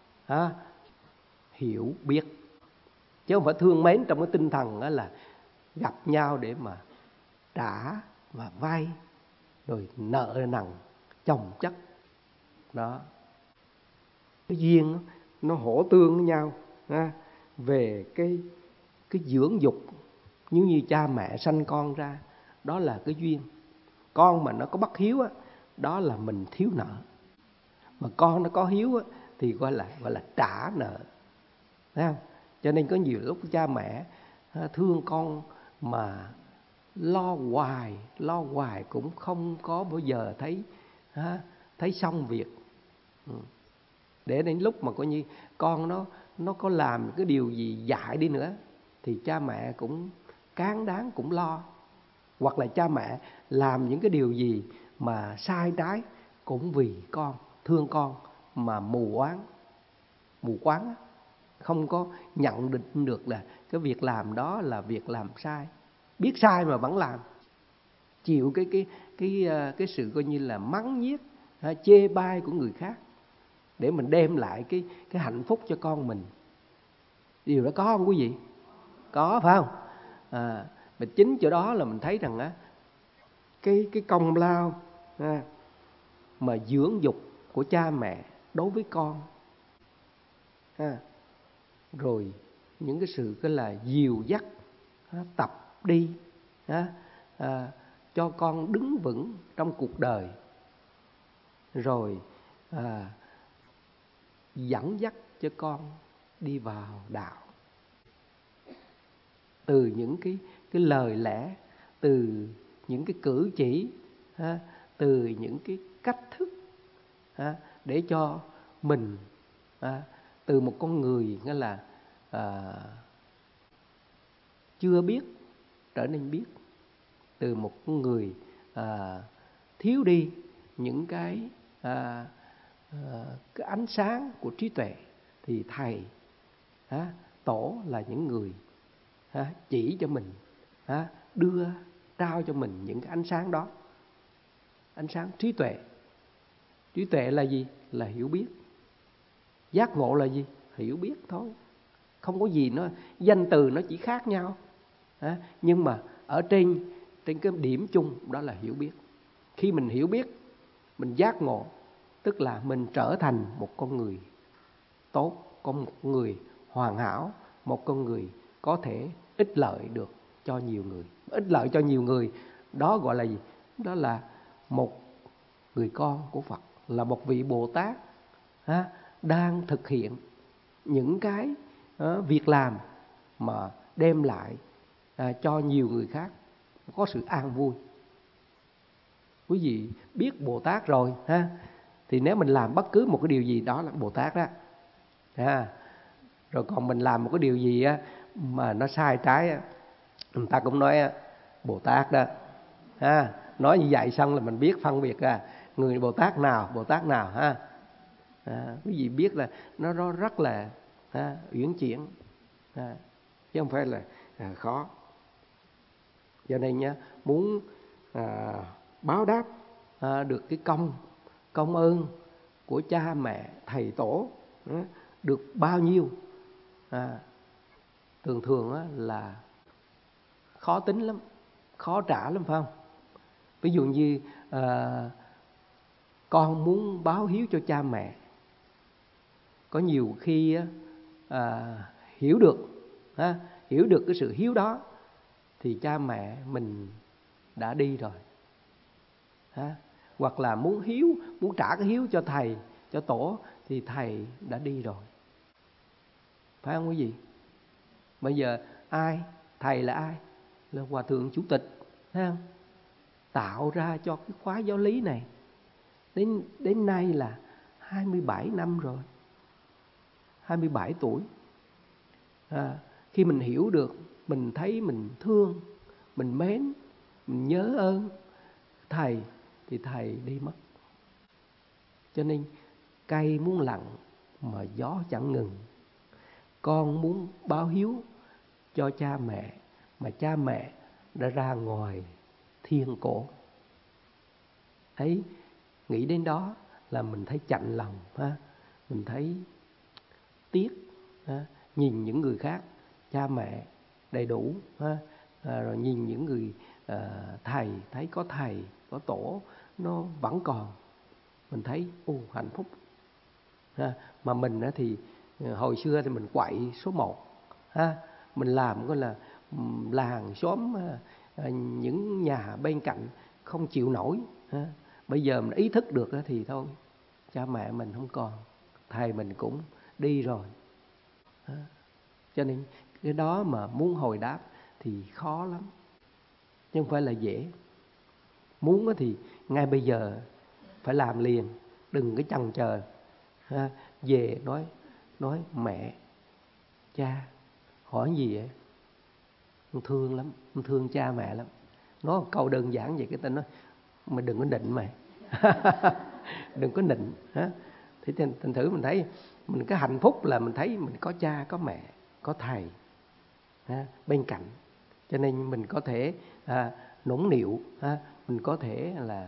hiểu biết, chứ không phải thương mến trong cái tinh thần đó là gặp nhau để mà trả và vay, rồi nợ nần chồng chất đó. Cái duyên nó hỗ tương với nhau về cái dưỡng dục, như cha mẹ sanh con ra, đó là cái duyên. Con mà nó có bất hiếu đó là mình thiếu nợ. Mà con nó có hiếu thì gọi là trả nợ, thấy không? Cho nên có nhiều lúc cha mẹ thương con mà lo hoài cũng không có bao giờ thấy xong việc. Để đến lúc mà coi như con nó có làm cái điều gì dại đi nữa thì cha mẹ cũng cán đáng, cũng lo. Hoặc là cha mẹ làm những cái điều gì mà sai trái cũng vì con, thương con mà mù quáng, không có nhận định được là cái việc làm đó là việc làm sai, biết sai mà vẫn làm, chịu cái sự coi như là mắng nhiếc, chê bai của người khác để mình đem lại cái hạnh phúc cho con mình. Điều đó có không quý vị? Có, phải không? Mà chính chỗ đó là mình thấy rằng cái công lao mà dưỡng dục của cha mẹ đối với con, rồi những cái sự cái là dìu dắt, tập đi, cho con đứng vững trong cuộc đời, rồi dẫn dắt cho con đi vào đạo. Từ những cái lời lẽ, từ những cái cử chỉ, từ những cái cách thức, để cho mình từ một con người nghĩa là chưa biết trở nên biết, từ một con người thiếu đi những cái ánh sáng của trí tuệ, thì thầy tổ là những người chỉ cho mình, trao cho mình những cái ánh sáng đó, ánh sáng trí tuệ. Trí tuệ là gì? Là hiểu biết. Giác ngộ là gì? Hiểu biết thôi. Không có gì, nó danh từ nó chỉ khác nhau, nhưng mà ở trên cái điểm chung đó là hiểu biết. Khi mình hiểu biết, mình giác ngộ, tức là mình trở thành một con người tốt, một người hoàn hảo, một con người có thể ích lợi được cho nhiều người. Ích lợi cho nhiều người, đó gọi là gì? Đó là một người con của Phật, là một vị Bồ Tát đang thực hiện những cái việc làm mà đem lại cho nhiều người khác có sự an vui. Quý vị biết Bồ Tát rồi thì nếu mình làm bất cứ một cái điều gì đó là Bồ Tát đó. Rồi còn mình làm một cái điều gì mà nó sai trái, người ta cũng nói Bồ Tát đó. Nói như vậy xong là mình biết phân biệt người Bồ Tát nào quý vị biết là nó rất là uyển chuyển, chứ không phải là khó. Cho nên nhá, muốn báo đáp được cái công ơn của cha mẹ thầy tổ được bao nhiêu, thường là khó tính lắm, khó trả lắm, phải không? Ví dụ như con muốn báo hiếu cho cha mẹ, có nhiều khi hiểu được cái sự hiếu đó thì cha mẹ mình đã đi rồi. Hoặc là muốn trả cái hiếu cho thầy, cho tổ thì thầy đã đi rồi, phải không quý vị? Bây giờ thầy là ai? Là Hòa Thượng Chủ tịch, thấy không? Tạo ra cho cái khóa giáo lý này đến nay là 27 năm rồi, 27 tuổi. Khi mình hiểu được, mình thấy mình thương, mình mến, mình nhớ ơn thầy thì thầy đi mất. Cho nên cây muốn lặng mà gió chẳng ngừng. Con muốn báo hiếu cho cha mẹ mà cha mẹ đã ra ngoài thiên cổ. Thấy, nghĩ đến đó là mình thấy chạnh lòng, mình thấy tiếc. Nhìn những người khác cha mẹ đầy đủ, rồi nhìn những người thầy, thấy có thầy có tổ nó vẫn còn, mình thấy hạnh phúc. Mà mình thì hồi xưa thì mình quậy số 1, mình làm gọi là làng xóm, những nhà bên cạnh không chịu nổi. Bây giờ mình ý thức được thì thôi, cha mẹ mình không còn, thầy mình cũng đi rồi. Cho nên cái đó mà muốn hồi đáp thì khó lắm, chứ không phải là dễ. Muốn thì ngay bây giờ phải làm liền, đừng có chần chờ. Về nói mẹ, cha hỏi gì vậy? Con thương lắm, con thương cha mẹ lắm. Nói một câu đơn giản vậy, cái tên nói mày đừng có nịnh mày. Đừng có nịnh. Thì thành thử mình thấy mình cái hạnh phúc là mình thấy mình có cha, có mẹ, có thầy bên cạnh. Cho nên mình có thể nũng nịu, mình có thể là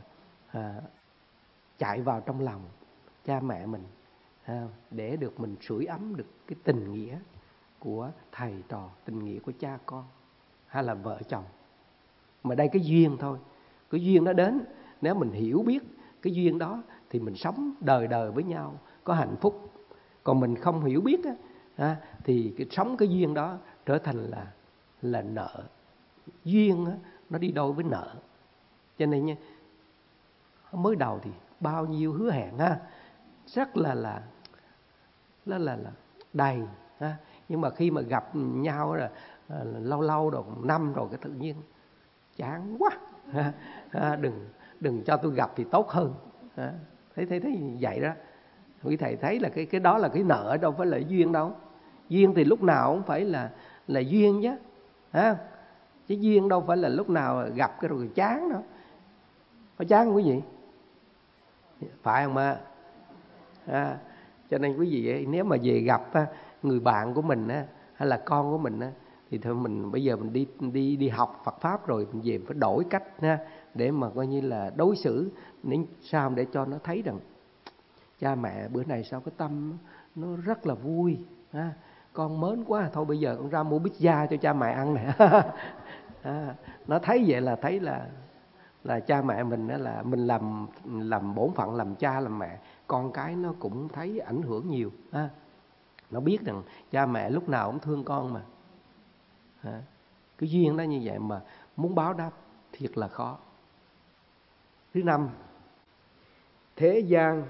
chạy vào trong lòng cha mẹ mình, để được mình sưởi ấm được cái tình nghĩa của thầy trò, tình nghĩa của cha con hay là vợ chồng. Mà đây cái duyên thôi, cái duyên nó đến, nếu mình hiểu biết cái duyên đó thì mình sống đời đời với nhau có hạnh phúc. Còn mình không hiểu biết thì sống cái duyên đó trở thành là nợ. Duyên nó đi đôi với nợ. Cho nên nha, mới đầu thì bao nhiêu hứa hẹn ha, rất là đầy ha. Nhưng mà khi mà gặp nhau là lâu lâu rồi, năm rồi, cái tự nhiên chán quá ha. Đừng cho tôi gặp thì tốt hơn ha. Thấy vậy đó. Quý thầy thấy là cái đó là cái nợ, đâu phải là duyên đâu. Duyên thì lúc nào cũng phải là duyên chứ ha. Chứ duyên đâu phải là lúc nào gặp cái rồi chán đâu. Có chán không quý vị? Phải không ạ? Cho nên quý vị ấy, nếu mà về gặp người bạn của mình hay là con của mình thì thôi mình bây giờ mình đi học Phật pháp rồi, mình về phải đổi cách để mà coi như là đối xử nên sao để cho nó thấy rằng cha mẹ bữa nay sao cái tâm nó rất là vui con mến quá, thôi bây giờ con ra mua pizza cho cha mẹ ăn nè. Nó thấy vậy là thấy là cha mẹ mình là mình làm bổn phận làm cha làm mẹ, con cái nó cũng thấy ảnh hưởng nhiều nó biết rằng cha mẹ lúc nào cũng thương con mà cái duyên đó như vậy mà muốn báo đáp thiệt là khó. Thứ năm, thế gian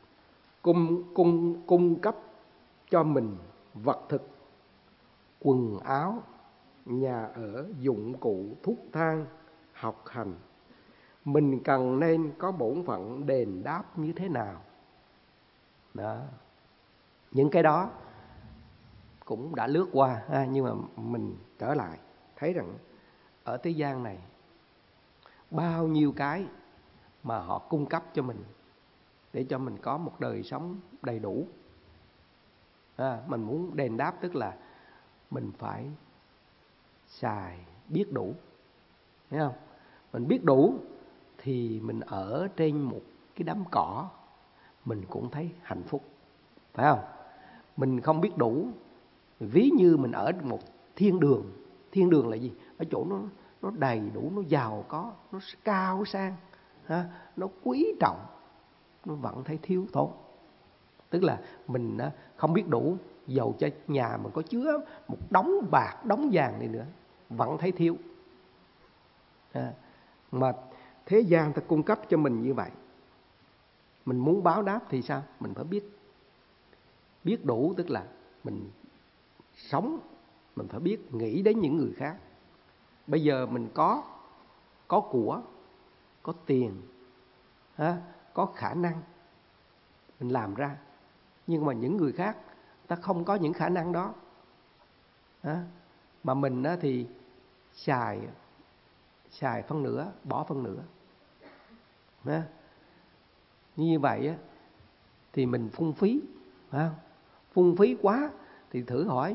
cung cấp cho mình vật thực, quần áo, nhà ở, dụng cụ, thuốc thang, học hành. Mình cần nên có bổn phận đền đáp như thế nào? Đó. Những cái đó cũng đã lướt qua nhưng mà mình trở lại thấy rằng ở thế gian này bao nhiêu cái mà họ cung cấp cho mình để cho mình có một đời sống đầy đủ. Mình muốn đền đáp tức là mình phải xài biết đủ, thấy không? Mình biết đủ thì mình ở trên một cái đám cỏ mình cũng thấy hạnh phúc, phải không? Mình không biết đủ, ví như mình ở một thiên đường. Thiên đường là gì? Ở chỗ nó đầy đủ, nó giàu có, nó cao sang, nó quý trọng, nó vẫn thấy thiếu thốn. Tức là mình không biết đủ, dầu cho nhà mình có chứa một đống bạc, đống vàng đi nữa, vẫn thấy thiếu. Mà thế gian ta cung cấp cho mình như vậy, mình muốn báo đáp thì sao? Mình phải biết đủ, tức là mình sống, mình phải biết nghĩ đến những người khác. Bây giờ mình có của, có tiền, có khả năng mình làm ra, nhưng mà những người khác ta không có những khả năng đó, mà mình thì xài phân nửa, bỏ phân nửa. Như vậy thì mình phung phí, phung phí quá thì thử hỏi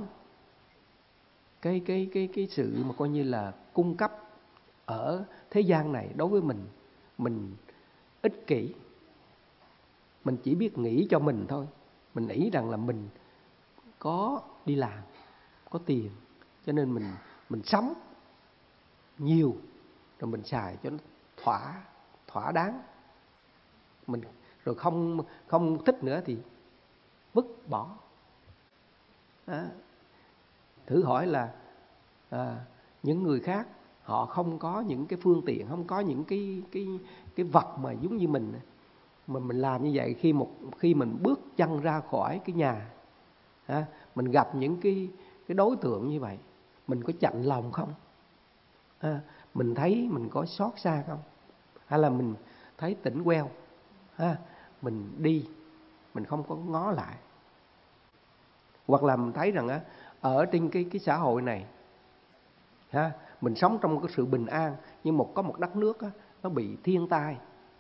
cái sự mà coi như là cung cấp ở thế gian này đối với mình ích kỷ. Mình chỉ biết nghĩ cho mình thôi. Mình nghĩ rằng là mình có đi làm, có tiền, cho nên mình sống nhiều rồi mình xài cho nó thỏa đáng. Mình rồi không thích nữa thì vứt bỏ. Thử hỏi là những người khác họ không có những cái phương tiện, không có những cái vật mà giống như mình, mà mình làm như vậy, khi mình bước chân ra khỏi cái nhà, mình gặp những cái đối tượng như vậy, mình có chạnh lòng không? Mình thấy mình có xót xa không? Hay là mình thấy tỉnh queo, mình đi, mình không có ngó lại? Hoặc là mình thấy rằng ở trên cái xã hội này, mình sống trong một cái sự bình an, nhưng có một đất nước nó bị thiên tai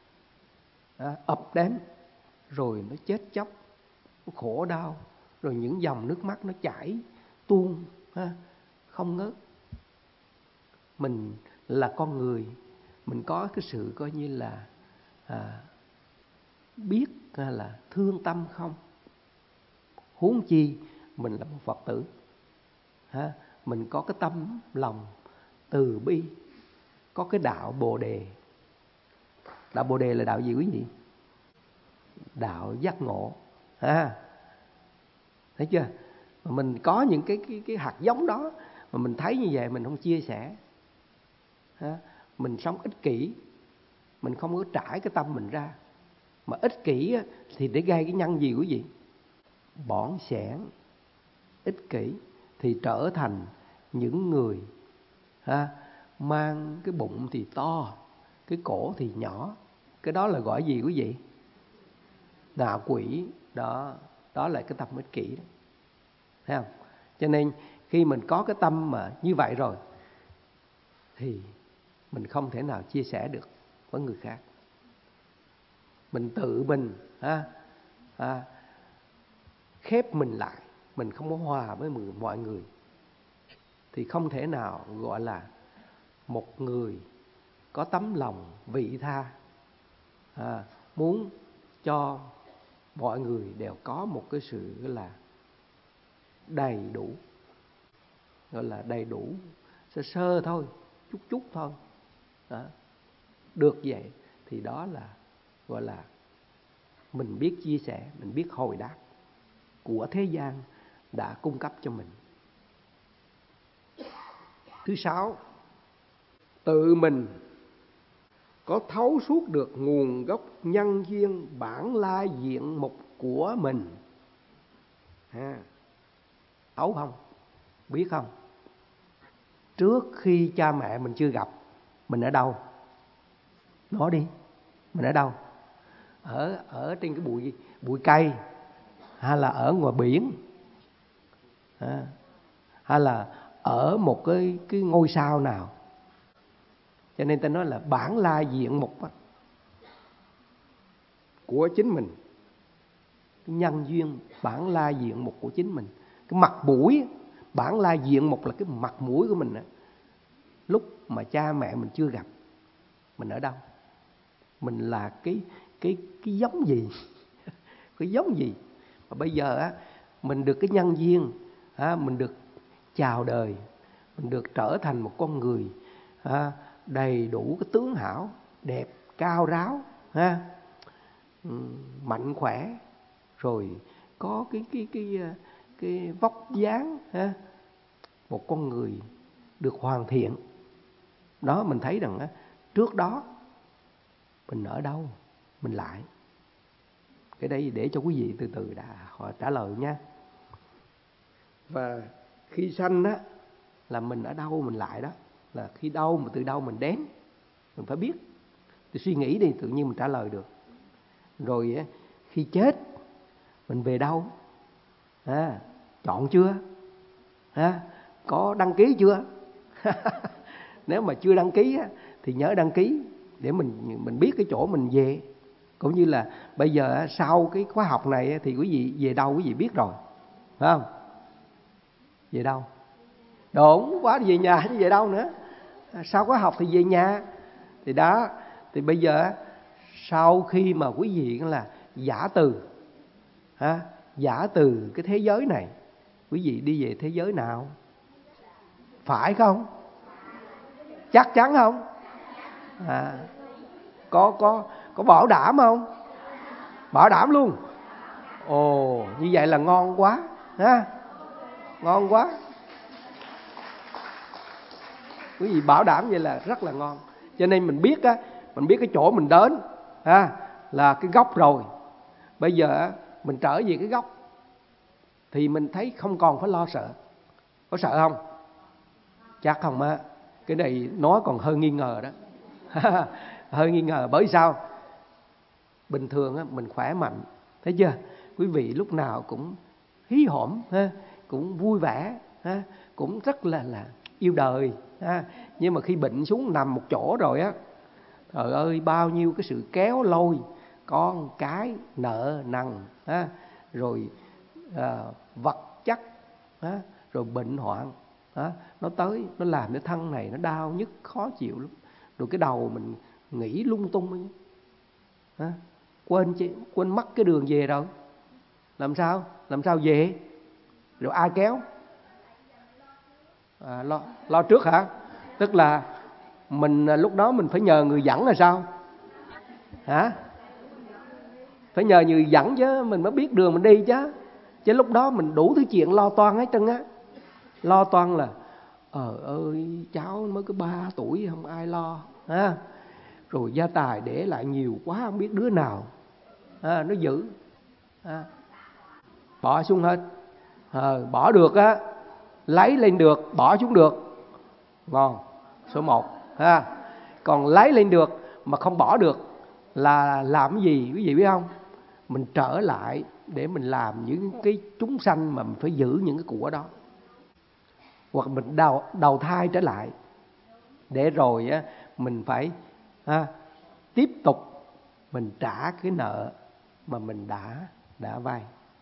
ập đến, rồi nó chết chóc, nó khổ đau, rồi những dòng nước mắt nó chảy tuôn không ngớt. Mình là con người, mình có cái sự coi như là biết là thương tâm không? Huống chi mình là một Phật tử, mình có cái tâm lòng từ bi, có cái đạo Bồ Đề. Đạo Bồ Đề là đạo gì quý vị? Đạo giác ngộ. Thấy chưa? Mình có những cái hạt giống đó, mà mình thấy như vậy mình không chia sẻ, mình sống ích kỷ, mình không có trải cái tâm mình ra. Mà ích kỷ thì để gây cái nhân gì quý vị? Bỏn sẻn. Ích kỷ thì trở thành những người mang cái bụng thì to, cái cổ thì nhỏ. Cái đó là gọi gì quý vị? Ngạ quỷ. Đó là cái tâm ích kỷ đó. Thấy không? Cho nên khi mình có cái tâm mà như vậy rồi thì mình không thể nào chia sẻ được với người khác. Mình tự mình khép mình lại, mình không có hòa với mọi người, thì không thể nào gọi là một người có tấm lòng vị tha, muốn cho mọi người đều có một cái sự gọi là đầy đủ, gọi là đầy đủ sơ sơ thôi, chút chút thôi. Đó. Được vậy thì đó là gọi là mình biết chia sẻ, mình biết hồi đáp của thế gian đã cung cấp cho mình. Thứ sáu, tự mình có thấu suốt được nguồn gốc nhân duyên bản lai diện mục của mình. Thấu không? Biết không? Trước khi cha mẹ mình chưa gặp, mình ở đâu? Nói đi, mình ở đâu? Ở trên cái bụi cây, hay là ở ngoài biển, hay là ở một cái ngôi sao nào? Cho nên ta nói là bản lai diện mục của chính mình, cái nhân duyên bản lai diện mục của chính mình. Cái mặt mũi, bản lai diện mục là cái mặt mũi của mình. Lúc mà cha mẹ mình chưa gặp, mình ở đâu? Mình là cái giống gì? Cái giống gì? Mà bây giờ mình được cái nhân duyên, mình được chào đời, mình được trở thành một con người đầy đủ cái tướng hảo, đẹp, cao ráo, mạnh khỏe, rồi có cái vóc dáng, một con người được hoàn thiện. Đó, mình thấy rằng trước đó mình ở đâu, mình lại. Cái đây để cho quý vị từ từ họ trả lời nha. Và khi sanh là mình ở đâu mình lại đó, là khi đâu mà từ đâu mình đến, mình phải biết. Thì suy nghĩ đi, tự nhiên mình trả lời được. Rồi khi chết mình về đâu? Chọn chưa? Có đăng ký chưa? Nếu mà chưa đăng ký thì nhớ đăng ký để mình biết cái chỗ mình về. Cũng như là bây giờ sau cái khóa học này thì quý vị về đâu quý vị biết rồi, phải không? Về đâu? Đúng quá, về nhà chứ về đâu nữa. Sau khóa học thì về nhà. Thì đó, thì bây giờ sau khi mà quý vị là giả từ cái thế giới này, quý vị đi về thế giới nào? Phải không? Chắc chắn không? Có bảo đảm không? Bảo đảm luôn. Ồ, như vậy là ngon quá ha. Ngon quá. Quý vị bảo đảm vậy là rất là ngon. Cho nên mình biết cái chỗ mình đến là cái gốc rồi. Bây giờ mình trở về cái gốc thì mình thấy không còn phải lo sợ. Có sợ không? Chắc không á. Cái này nói còn hơi nghi ngờ đó. Hơi nghi ngờ, bởi sao? Bình thường mình khỏe mạnh, thấy chưa? Quý vị lúc nào cũng hí hổm, cũng vui vẻ, cũng rất là yêu đời. Nhưng mà khi bệnh xuống nằm một chỗ rồi trời ơi, bao nhiêu cái sự kéo lôi, con cái nợ nần, rồi vật chất, rồi bệnh hoạn, nó tới, nó làm cái thân này nó đau nhức khó chịu lắm. Rồi cái đầu mình nghĩ lung tung, quên mất cái đường về rồi. Làm sao về? Rồi ai kéo? Lo trước hả? Tức là mình lúc đó mình phải nhờ người dẫn là sao? Phải nhờ người dẫn chứ, mình mới biết đường mình đi chứ. Chứ lúc đó mình đủ thứ chuyện lo toan hết trơn á. Lo toan là ơi cháu mới có 3 tuổi không ai lo, rồi gia tài để lại nhiều quá, không biết đứa nào nó giữ, bỏ xuống hết. Bỏ được á, lấy lên được, bỏ xuống được, ngon, số 1 ha. Còn lấy lên được mà không bỏ được là làm cái gì quý vị biết không? Mình trở lại để mình làm những cái chúng sanh mà mình phải giữ những cái của đó, hoặc mình đầu thai trở lại để rồi á mình phải tiếp tục mình trả cái nợ mà mình đã vay.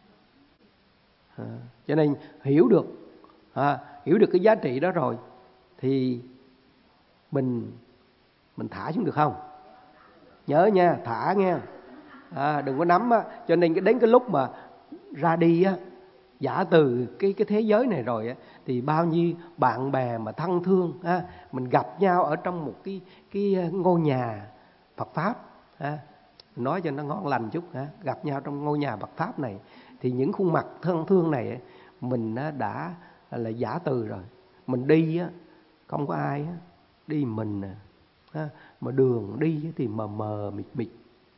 Cho nên hiểu được cái giá trị đó rồi thì mình thả xuống được không? Nhớ nha, thả nha, đừng có nắm á. Cho nên đến cái lúc mà ra đi á, giả từ cái thế giới này rồi á, thì bao nhiêu bạn bè mà thân thương mình gặp nhau ở trong một cái ngôi nhà Phật pháp, nói cho nó ngon lành chút, gặp nhau trong ngôi nhà Phật pháp này, thì những khuôn mặt thân thương này mình đã là giả từ rồi. Mình đi á không có ai á, đi mình mà đường đi thì mờ mờ mịt mịt.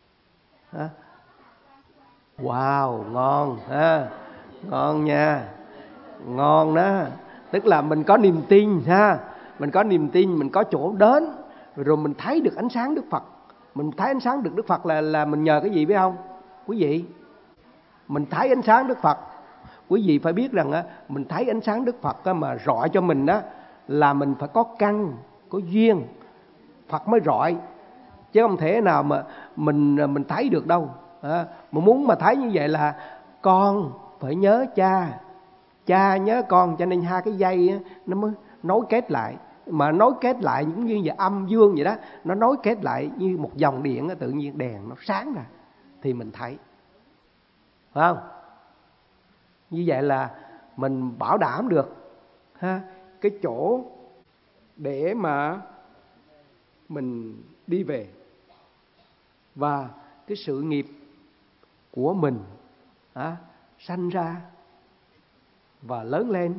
Wow, ngon ngon nha, ngon đó. Tức là mình có niềm tin mình có niềm tin, mình có chỗ đến, rồi mình thấy được ánh sáng Đức Phật. Mình thấy ánh sáng được Đức Phật là mình nhờ cái gì biết không quý vị? Mình thấy ánh sáng Đức Phật. Quý vị phải biết rằng mình thấy ánh sáng Đức Phật mà rọi cho mình là mình phải có căn, có duyên Phật mới rọi, chứ không thể nào mà mình thấy được đâu. Mà muốn mà thấy như vậy là con phải nhớ cha, cha nhớ con, cho nên hai cái dây nó mới nối kết lại. Mà nối kết lại cũng như vậy, âm dương vậy đó, nó nối kết lại như một dòng điện, tự nhiên đèn nó sáng ra thì mình thấy, phải không? Như vậy là mình bảo đảm được cái chỗ để mà mình đi về, và cái sự nghiệp của mình sanh ra và lớn lên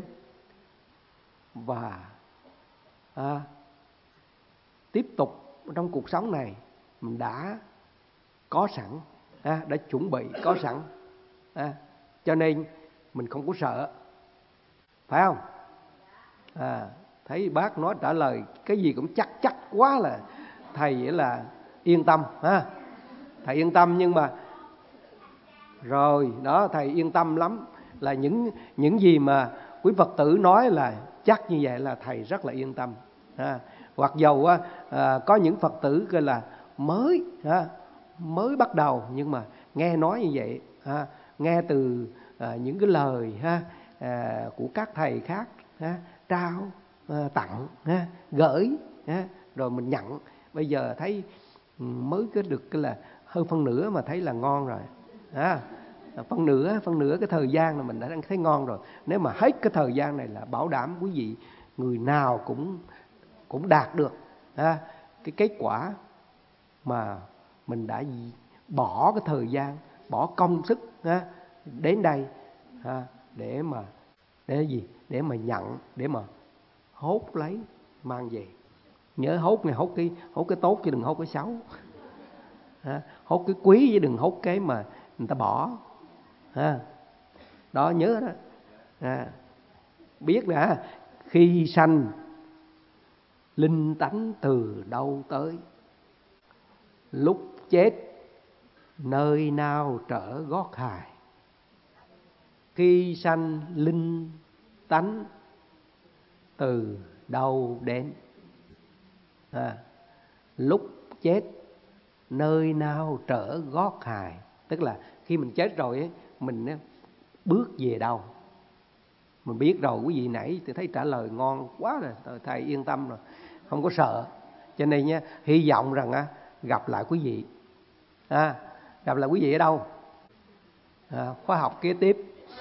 và tiếp tục trong cuộc sống này mình đã có sẵn, đã chuẩn bị có sẵn, cho nên mình không có sợ, phải không? Thấy bác nói trả lời cái gì cũng chắc quá là thầy là yên tâm thầy yên tâm. Nhưng mà rồi đó, thầy yên tâm lắm, là những gì mà quý Phật tử nói là chắc như vậy là thầy rất là yên tâm. Hoặc dầu có những Phật tử gọi là mới bắt đầu, nhưng mà nghe nói như vậy, nghe từ những cái lời của các thầy khác trao tặng gửi, rồi mình nhận, bây giờ thấy mới có được cái là hơn phân nửa mà thấy là ngon rồi. Phân nửa cái thời gian là mình đã thấy ngon rồi. Nếu mà hết cái thời gian này là bảo đảm quý vị người nào cũng đạt được cái kết quả mà mình đã bỏ cái thời gian, bỏ công sức đến đây để mà nhận, để mà hốt lấy mang về. Nhớ hốt này, hốt cái tốt chứ đừng hốt cái xấu. Hốt cái quý chứ đừng hốt cái mà người ta bỏ. Đó, nhớ đó. Biết nè, khi sanh linh tánh từ đâu tới, lúc chết nơi nào trở gót hài. Khi sanh linh tánh từ đâu đến, lúc chết nơi nào trở gót hài. Tức là khi mình chết rồi ấy, mình bước về đâu mình biết rồi. Quý vị nãy tôi thấy trả lời ngon quá rồi, thầy yên tâm rồi, không có sợ. Cho nên nha, hy vọng rằng gặp lại quý vị. Gặp lại quý vị ở đâu? Khóa học kế tiếp.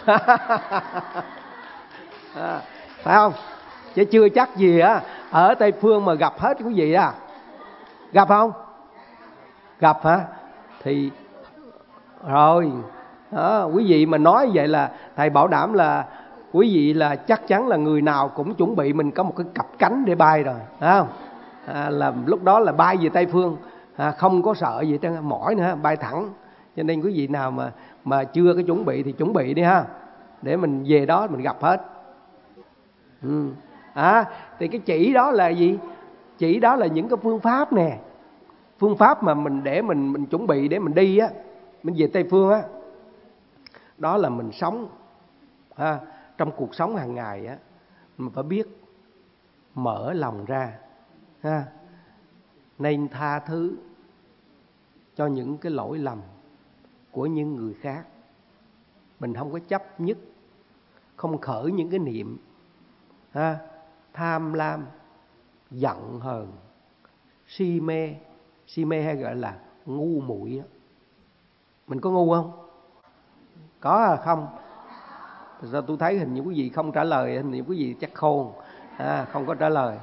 Phải không? Chứ chưa chắc gì ở Tây Phương mà gặp hết quý vị gặp không? Gặp hả? Thì rồi quý vị mà nói vậy là thầy bảo đảm là quý vị là chắc chắn là người nào cũng chuẩn bị mình có một cái cặp cánh để bay rồi, phải không? Là lúc đó là bay về Tây Phương, không có sợ gì trên mỏi nữa, bay thẳng. Cho nên quý vị nào mà chưa có chuẩn bị thì chuẩn bị đi ha, để mình về đó mình gặp hết. Thì cái chỉ đó là gì? Chỉ đó là những cái phương pháp nè, phương pháp mà mình để mình chuẩn bị để mình đi á, mình về Tây Phương á. Đó là mình sống trong cuộc sống hàng ngày á, mình phải biết mở lòng ra nên tha thứ cho những cái lỗi lầm của những người khác. Mình không có chấp nhất, không khởi những cái niệm tham lam, giận hờn, si mê. Si mê hay gọi là ngu muội á. Mình có ngu không? Có không? Sao tôi thấy hình như quý vị không trả lời, hình như quý vị chắc khôn, không có trả lời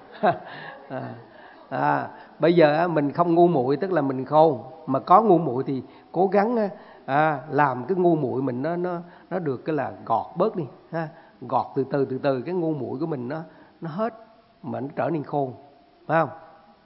bây giờ mình không ngu muội tức là mình khôn, mà có ngu muội thì cố gắng làm cái ngu muội mình nó được cái là gọt bớt đi, gọt từ từ cái ngu muội của mình nó hết mà nó trở nên khôn, phải không?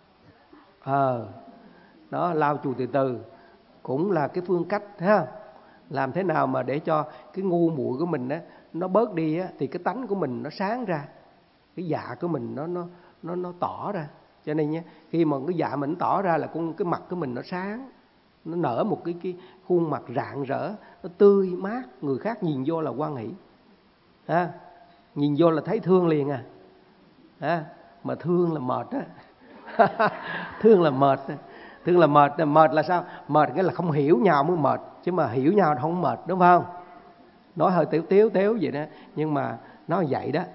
Đó, lau chùi từ từ cũng là cái phương cách ha. Làm thế nào mà để cho cái ngu muội của mình nó bớt đi á, thì cái tánh của mình nó sáng ra, cái dạ của mình nó tỏ ra. Cho nên nhé, khi mà cái dạ mình tỏ ra là cái mặt của mình nó sáng, nó nở một cái khuôn mặt rạng rỡ, nó tươi mát, người khác nhìn vô là hoan hỷ, nhìn vô là thấy thương liền mà thương là mệt á. Thương là mệt. Thương là mệt. Mệt là sao? Mệt nghĩa là không hiểu nhau mới mệt, chứ mà hiểu nhau không mệt, đúng không? Nói hơi tiếu vậy đó, nhưng mà nó vậy đó.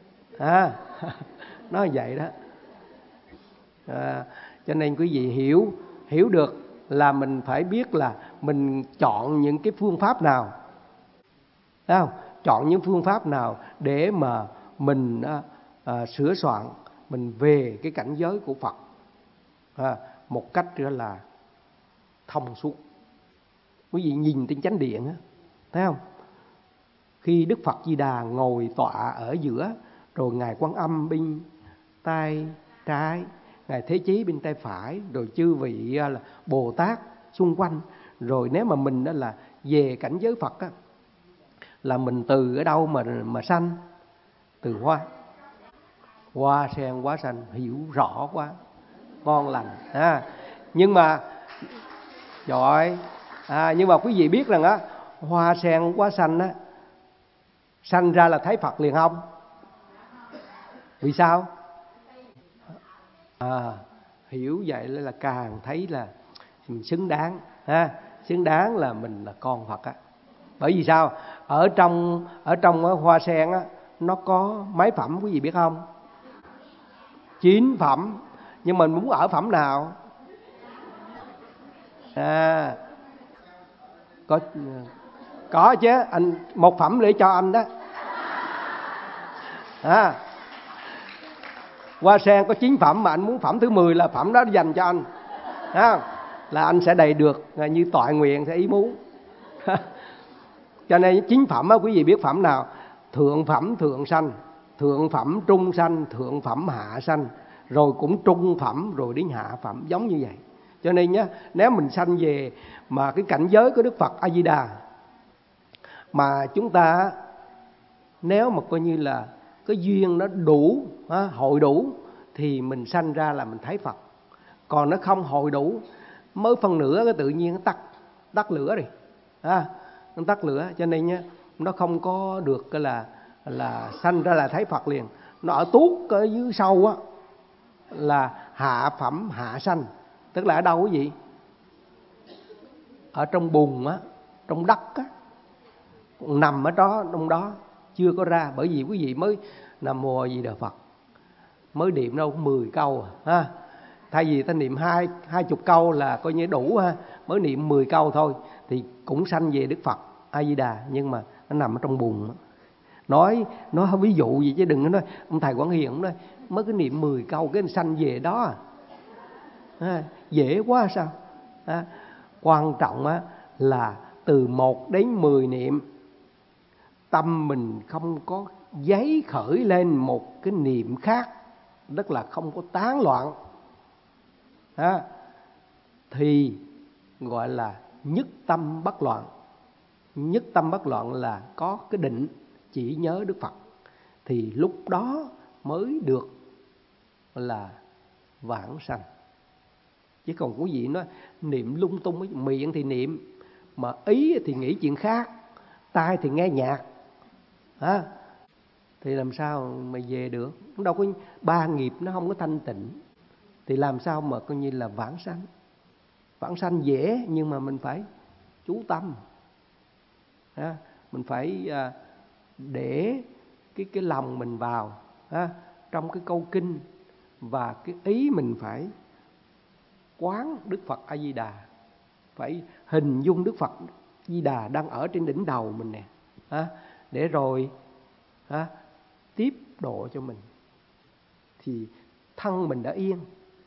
Nó vậy đó. Cho nên quý vị hiểu được là mình phải biết là mình chọn những cái phương pháp nào, thấy không? Chọn những phương pháp nào để mà mình sửa soạn, mình về cái cảnh giới của Phật một cách rất là thông suốt. Quý vị nhìn trên chánh điện á, thấy không? Khi Đức Phật Di Đà ngồi tọa ở giữa, rồi Ngài Quan Âm bên tay trái, Ngài Thế Chí bên tay phải, rồi chư vị là Bồ Tát xung quanh. Rồi nếu mà mình đó là về cảnh giới Phật á, là mình từ ở đâu mà sanh? Từ hoa sen hoa xanh, hiểu rõ quá, ngon lành nhưng mà giỏi. Nhưng mà quý vị biết rằng á, hoa sen hoa xanh á, sanh ra là thấy Phật liền không? Vì sao? Hiểu vậy là càng thấy là mình xứng đáng xứng đáng là mình là con Phật á. Bởi vì sao? Ở trong hoa sen á, nó có mấy phẩm quý vị biết không? 9 phẩm. Nhưng mình muốn ở phẩm nào? Có chứ, anh một phẩm để cho anh đó. Hoa sen có 9 phẩm mà anh muốn phẩm thứ 10 là phẩm đó dành cho anh, là anh sẽ đầy được như toại nguyện theo ý muốn. Cho nên 9 phẩm á, quý vị biết phẩm nào? Thượng phẩm thượng sanh, thượng phẩm trung sanh, thượng phẩm hạ sanh, rồi cũng trung phẩm, rồi đến hạ phẩm, giống như vậy. Cho nên nhé, nếu mình sanh về mà cái cảnh giới của Đức Phật A Di Đà, mà chúng ta nếu mà coi như là cái duyên nó đủ, hội đủ, thì mình sanh ra là mình thấy Phật. Còn nó không hội đủ, mới phân nửa cái tự nhiên nó tắt lửa đi, nó tắt lửa. Cho nên nhá, nó không có được cái là sanh ra là thấy Phật liền. Nó ở tuốt ở dưới sâu á, là hạ phẩm hạ sanh. Tức là ở đâu quý vị? Ở trong bùn á, trong đất á, nằm ở đó, trong đó chưa có ra. Bởi vì quý vị mới Nam Mô A Di Đà Phật mới niệm đâu 10 câu thay vì ta niệm 20 câu là coi như đủ mới niệm 10 câu thôi thì cũng sanh về Đức Phật A Di Đà, nhưng mà nó nằm ở trong bùn. Nói ví dụ gì chứ đừng có nói ông thầy Quảng Hiền ông nói mới cái niệm 10 câu cái sanh về đó dễ quá sao? Quan trọng là từ 1 đến 10 niệm, tâm mình không có giấy khởi lên một cái niệm khác, tức là không có tán loạn. thì gọi là nhất tâm bất loạn. Nhất tâm bất loạn là có cái định chỉ nhớ Đức Phật, thì lúc đó mới được là vãng sanh. Chứ còn quý vị nói niệm lung tung, miệng thì niệm mà ý thì nghĩ chuyện khác, tai thì nghe nhạc, thì làm sao mà về được? Đâu có, ba nghiệp nó không có thanh tịnh, thì làm sao mà coi như là vãng sanh? Vãng sanh dễ, nhưng mà mình phải chú tâm, mình phải để cái lòng mình vào trong cái câu kinh, và cái ý mình phải quán Đức Phật A Di Đà, phải hình dung Đức Phật Di Đà đang ở trên đỉnh đầu mình nè, để rồi tiếp độ cho mình, thì thân mình đã yên,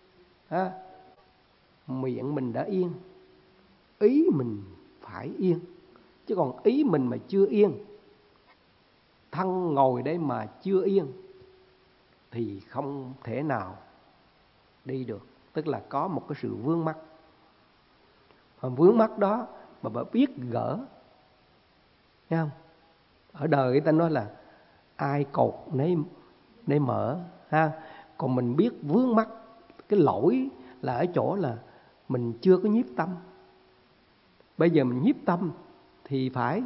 miệng mình đã yên, ý mình phải yên. Chứ còn ý mình mà chưa yên, thân ngồi đấy mà chưa yên, thì không thể nào đi được. Tức là có một cái sự vướng mắc. Mà vướng mắc đó mà bà biết gỡ, thấy không? Ở đời người ta nói là ai cột nấy mở, còn mình biết vướng mắc. Cái lỗi là ở chỗ là mình chưa có nhiếp tâm. Bây giờ mình nhiếp tâm thì phải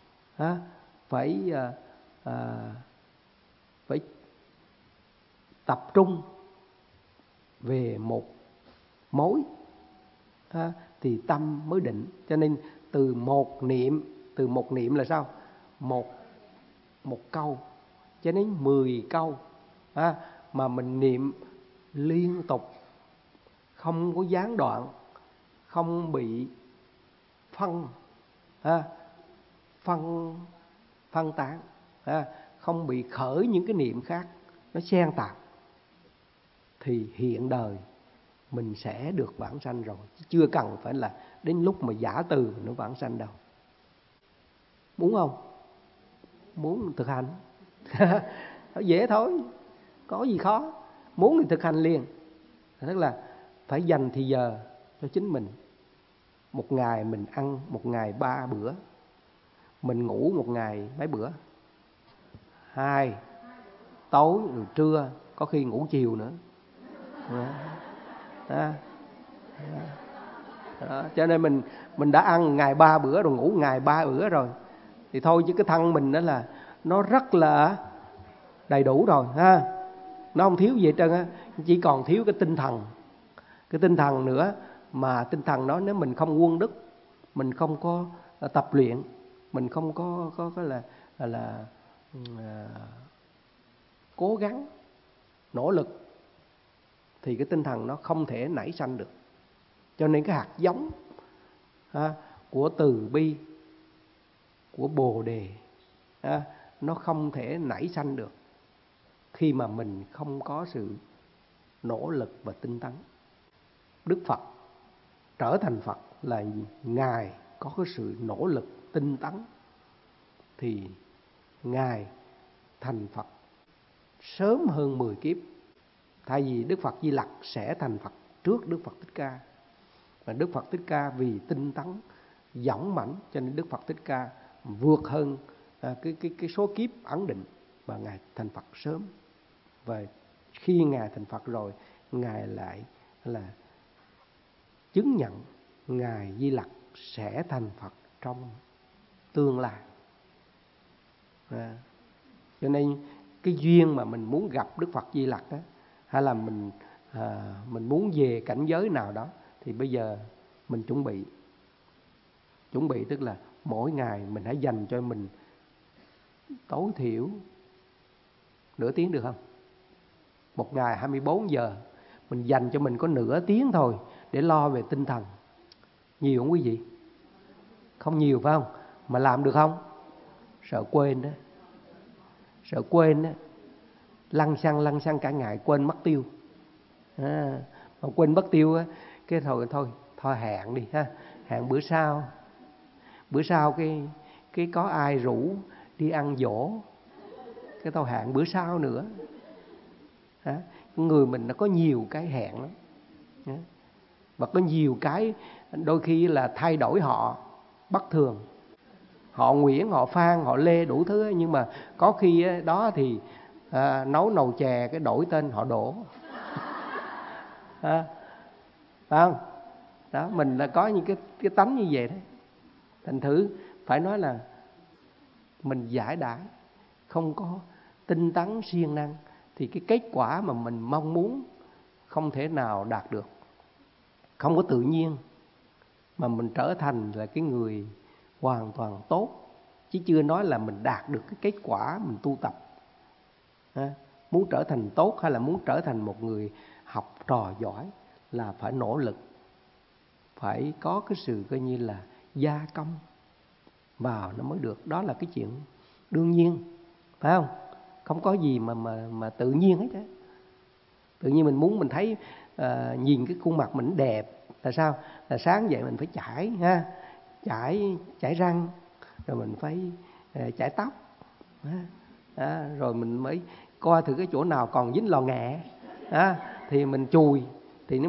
tập trung về một mối, thì tâm mới định. Cho nên từ một niệm là sao? Một câu cho đến 10 câu mà mình niệm liên tục, không có gián đoạn, không bị phân tán, không bị khởi những cái niệm khác nó xen tạp, thì hiện đời mình sẽ được vãng sanh rồi. Chưa cần phải là đến lúc mà giả từ nó vãng sanh đâu. Muốn không? Muốn thực hành dễ thôi, có gì khó. Muốn thì thực hành liền. Tức là phải dành thì giờ cho chính mình. Một ngày mình ăn một ngày 3 bữa, mình ngủ một ngày mấy bữa? 2, tối rồi trưa, có khi ngủ chiều nữa. Cho nên mình đã ăn ngày 3 bữa rồi, ngủ ngày 3 bữa rồi, thì thôi, chứ cái thân mình đó là nó rất là đầy đủ rồi, nó không thiếu gì hết trơn á. Chỉ còn thiếu cái tinh thần. Cái tinh thần nữa, mà tinh thần đó nếu mình không quân đức, mình không có tập luyện, mình không có là cố gắng nỗ lực, thì cái tinh thần nó không thể nảy sanh được. Cho nên cái hạt giống của từ bi, của bồ đề, nó không thể nảy sanh được khi mà mình không có sự nỗ lực và tinh tấn. Đức Phật trở thành Phật là Ngài có cái sự nỗ lực tinh tấn, thì Ngài thành Phật sớm hơn 10 kiếp. Thay vì Đức Phật Di Lặc sẽ thành Phật trước Đức Phật Thích Ca, và Đức Phật Thích Ca vì tinh tấn dũng mãnh, cho nên Đức Phật Thích Ca vượt hơn cái số kiếp ấn định, và Ngài thành Phật sớm. Và khi Ngài thành Phật rồi, Ngài lại là chứng nhận Ngài Di Lặc sẽ thành Phật trong tương lai. Cho nên cái duyên mà mình muốn gặp Đức Phật Di Lặc đó, hay là mình muốn về cảnh giới nào đó, thì bây giờ mình chuẩn bị, tức là mỗi ngày mình hãy dành cho mình tối thiểu nửa tiếng, được không? Một ngày 24 giờ, mình dành cho mình có nửa tiếng thôi để lo về tinh thần. Nhiều không quý vị? Không nhiều phải không? Mà làm được không? Sợ quên đó. Sợ quên đó. Lăng xăng cả ngày quên mất tiêu. Mà quên mất tiêu á, cái thôi hẹn đi ha. Hẹn bữa sau. Bữa sau cái có ai rủ đi ăn dỗ, cái tao hẹn bữa sau nữa. Người mình nó có nhiều cái hẹn lắm. Và có nhiều cái đôi khi là thay đổi họ bất thường. Họ Nguyễn, họ Phan, họ Lê đủ thứ, nhưng mà có khi đó thì nấu nồi chè cái đổi tên họ Đỗ. Phải không? Đó, mình là có những cái tánh như vậy đấy. Thành thử phải nói là mình giải đãi, không có tinh tấn siêng năng thì cái kết quả mà mình mong muốn không thể nào đạt được. Không có tự nhiên mà mình trở thành là cái người hoàn toàn tốt, chứ chưa nói là mình đạt được cái kết quả mình tu tập. Muốn trở thành tốt hay là muốn trở thành một người học trò giỏi là phải nỗ lực, phải có cái sự coi như là gia công vào nó mới được. Đó là cái chuyện đương nhiên, phải không? Không có gì mà tự nhiên hết á. Tự nhiên mình muốn mình thấy nhìn cái khuôn mặt mình đẹp là sao? Là sáng dậy mình phải chải răng, rồi mình phải chải tóc, rồi mình mới coi thử cái chỗ nào còn dính lò nghẹ thì mình chùi,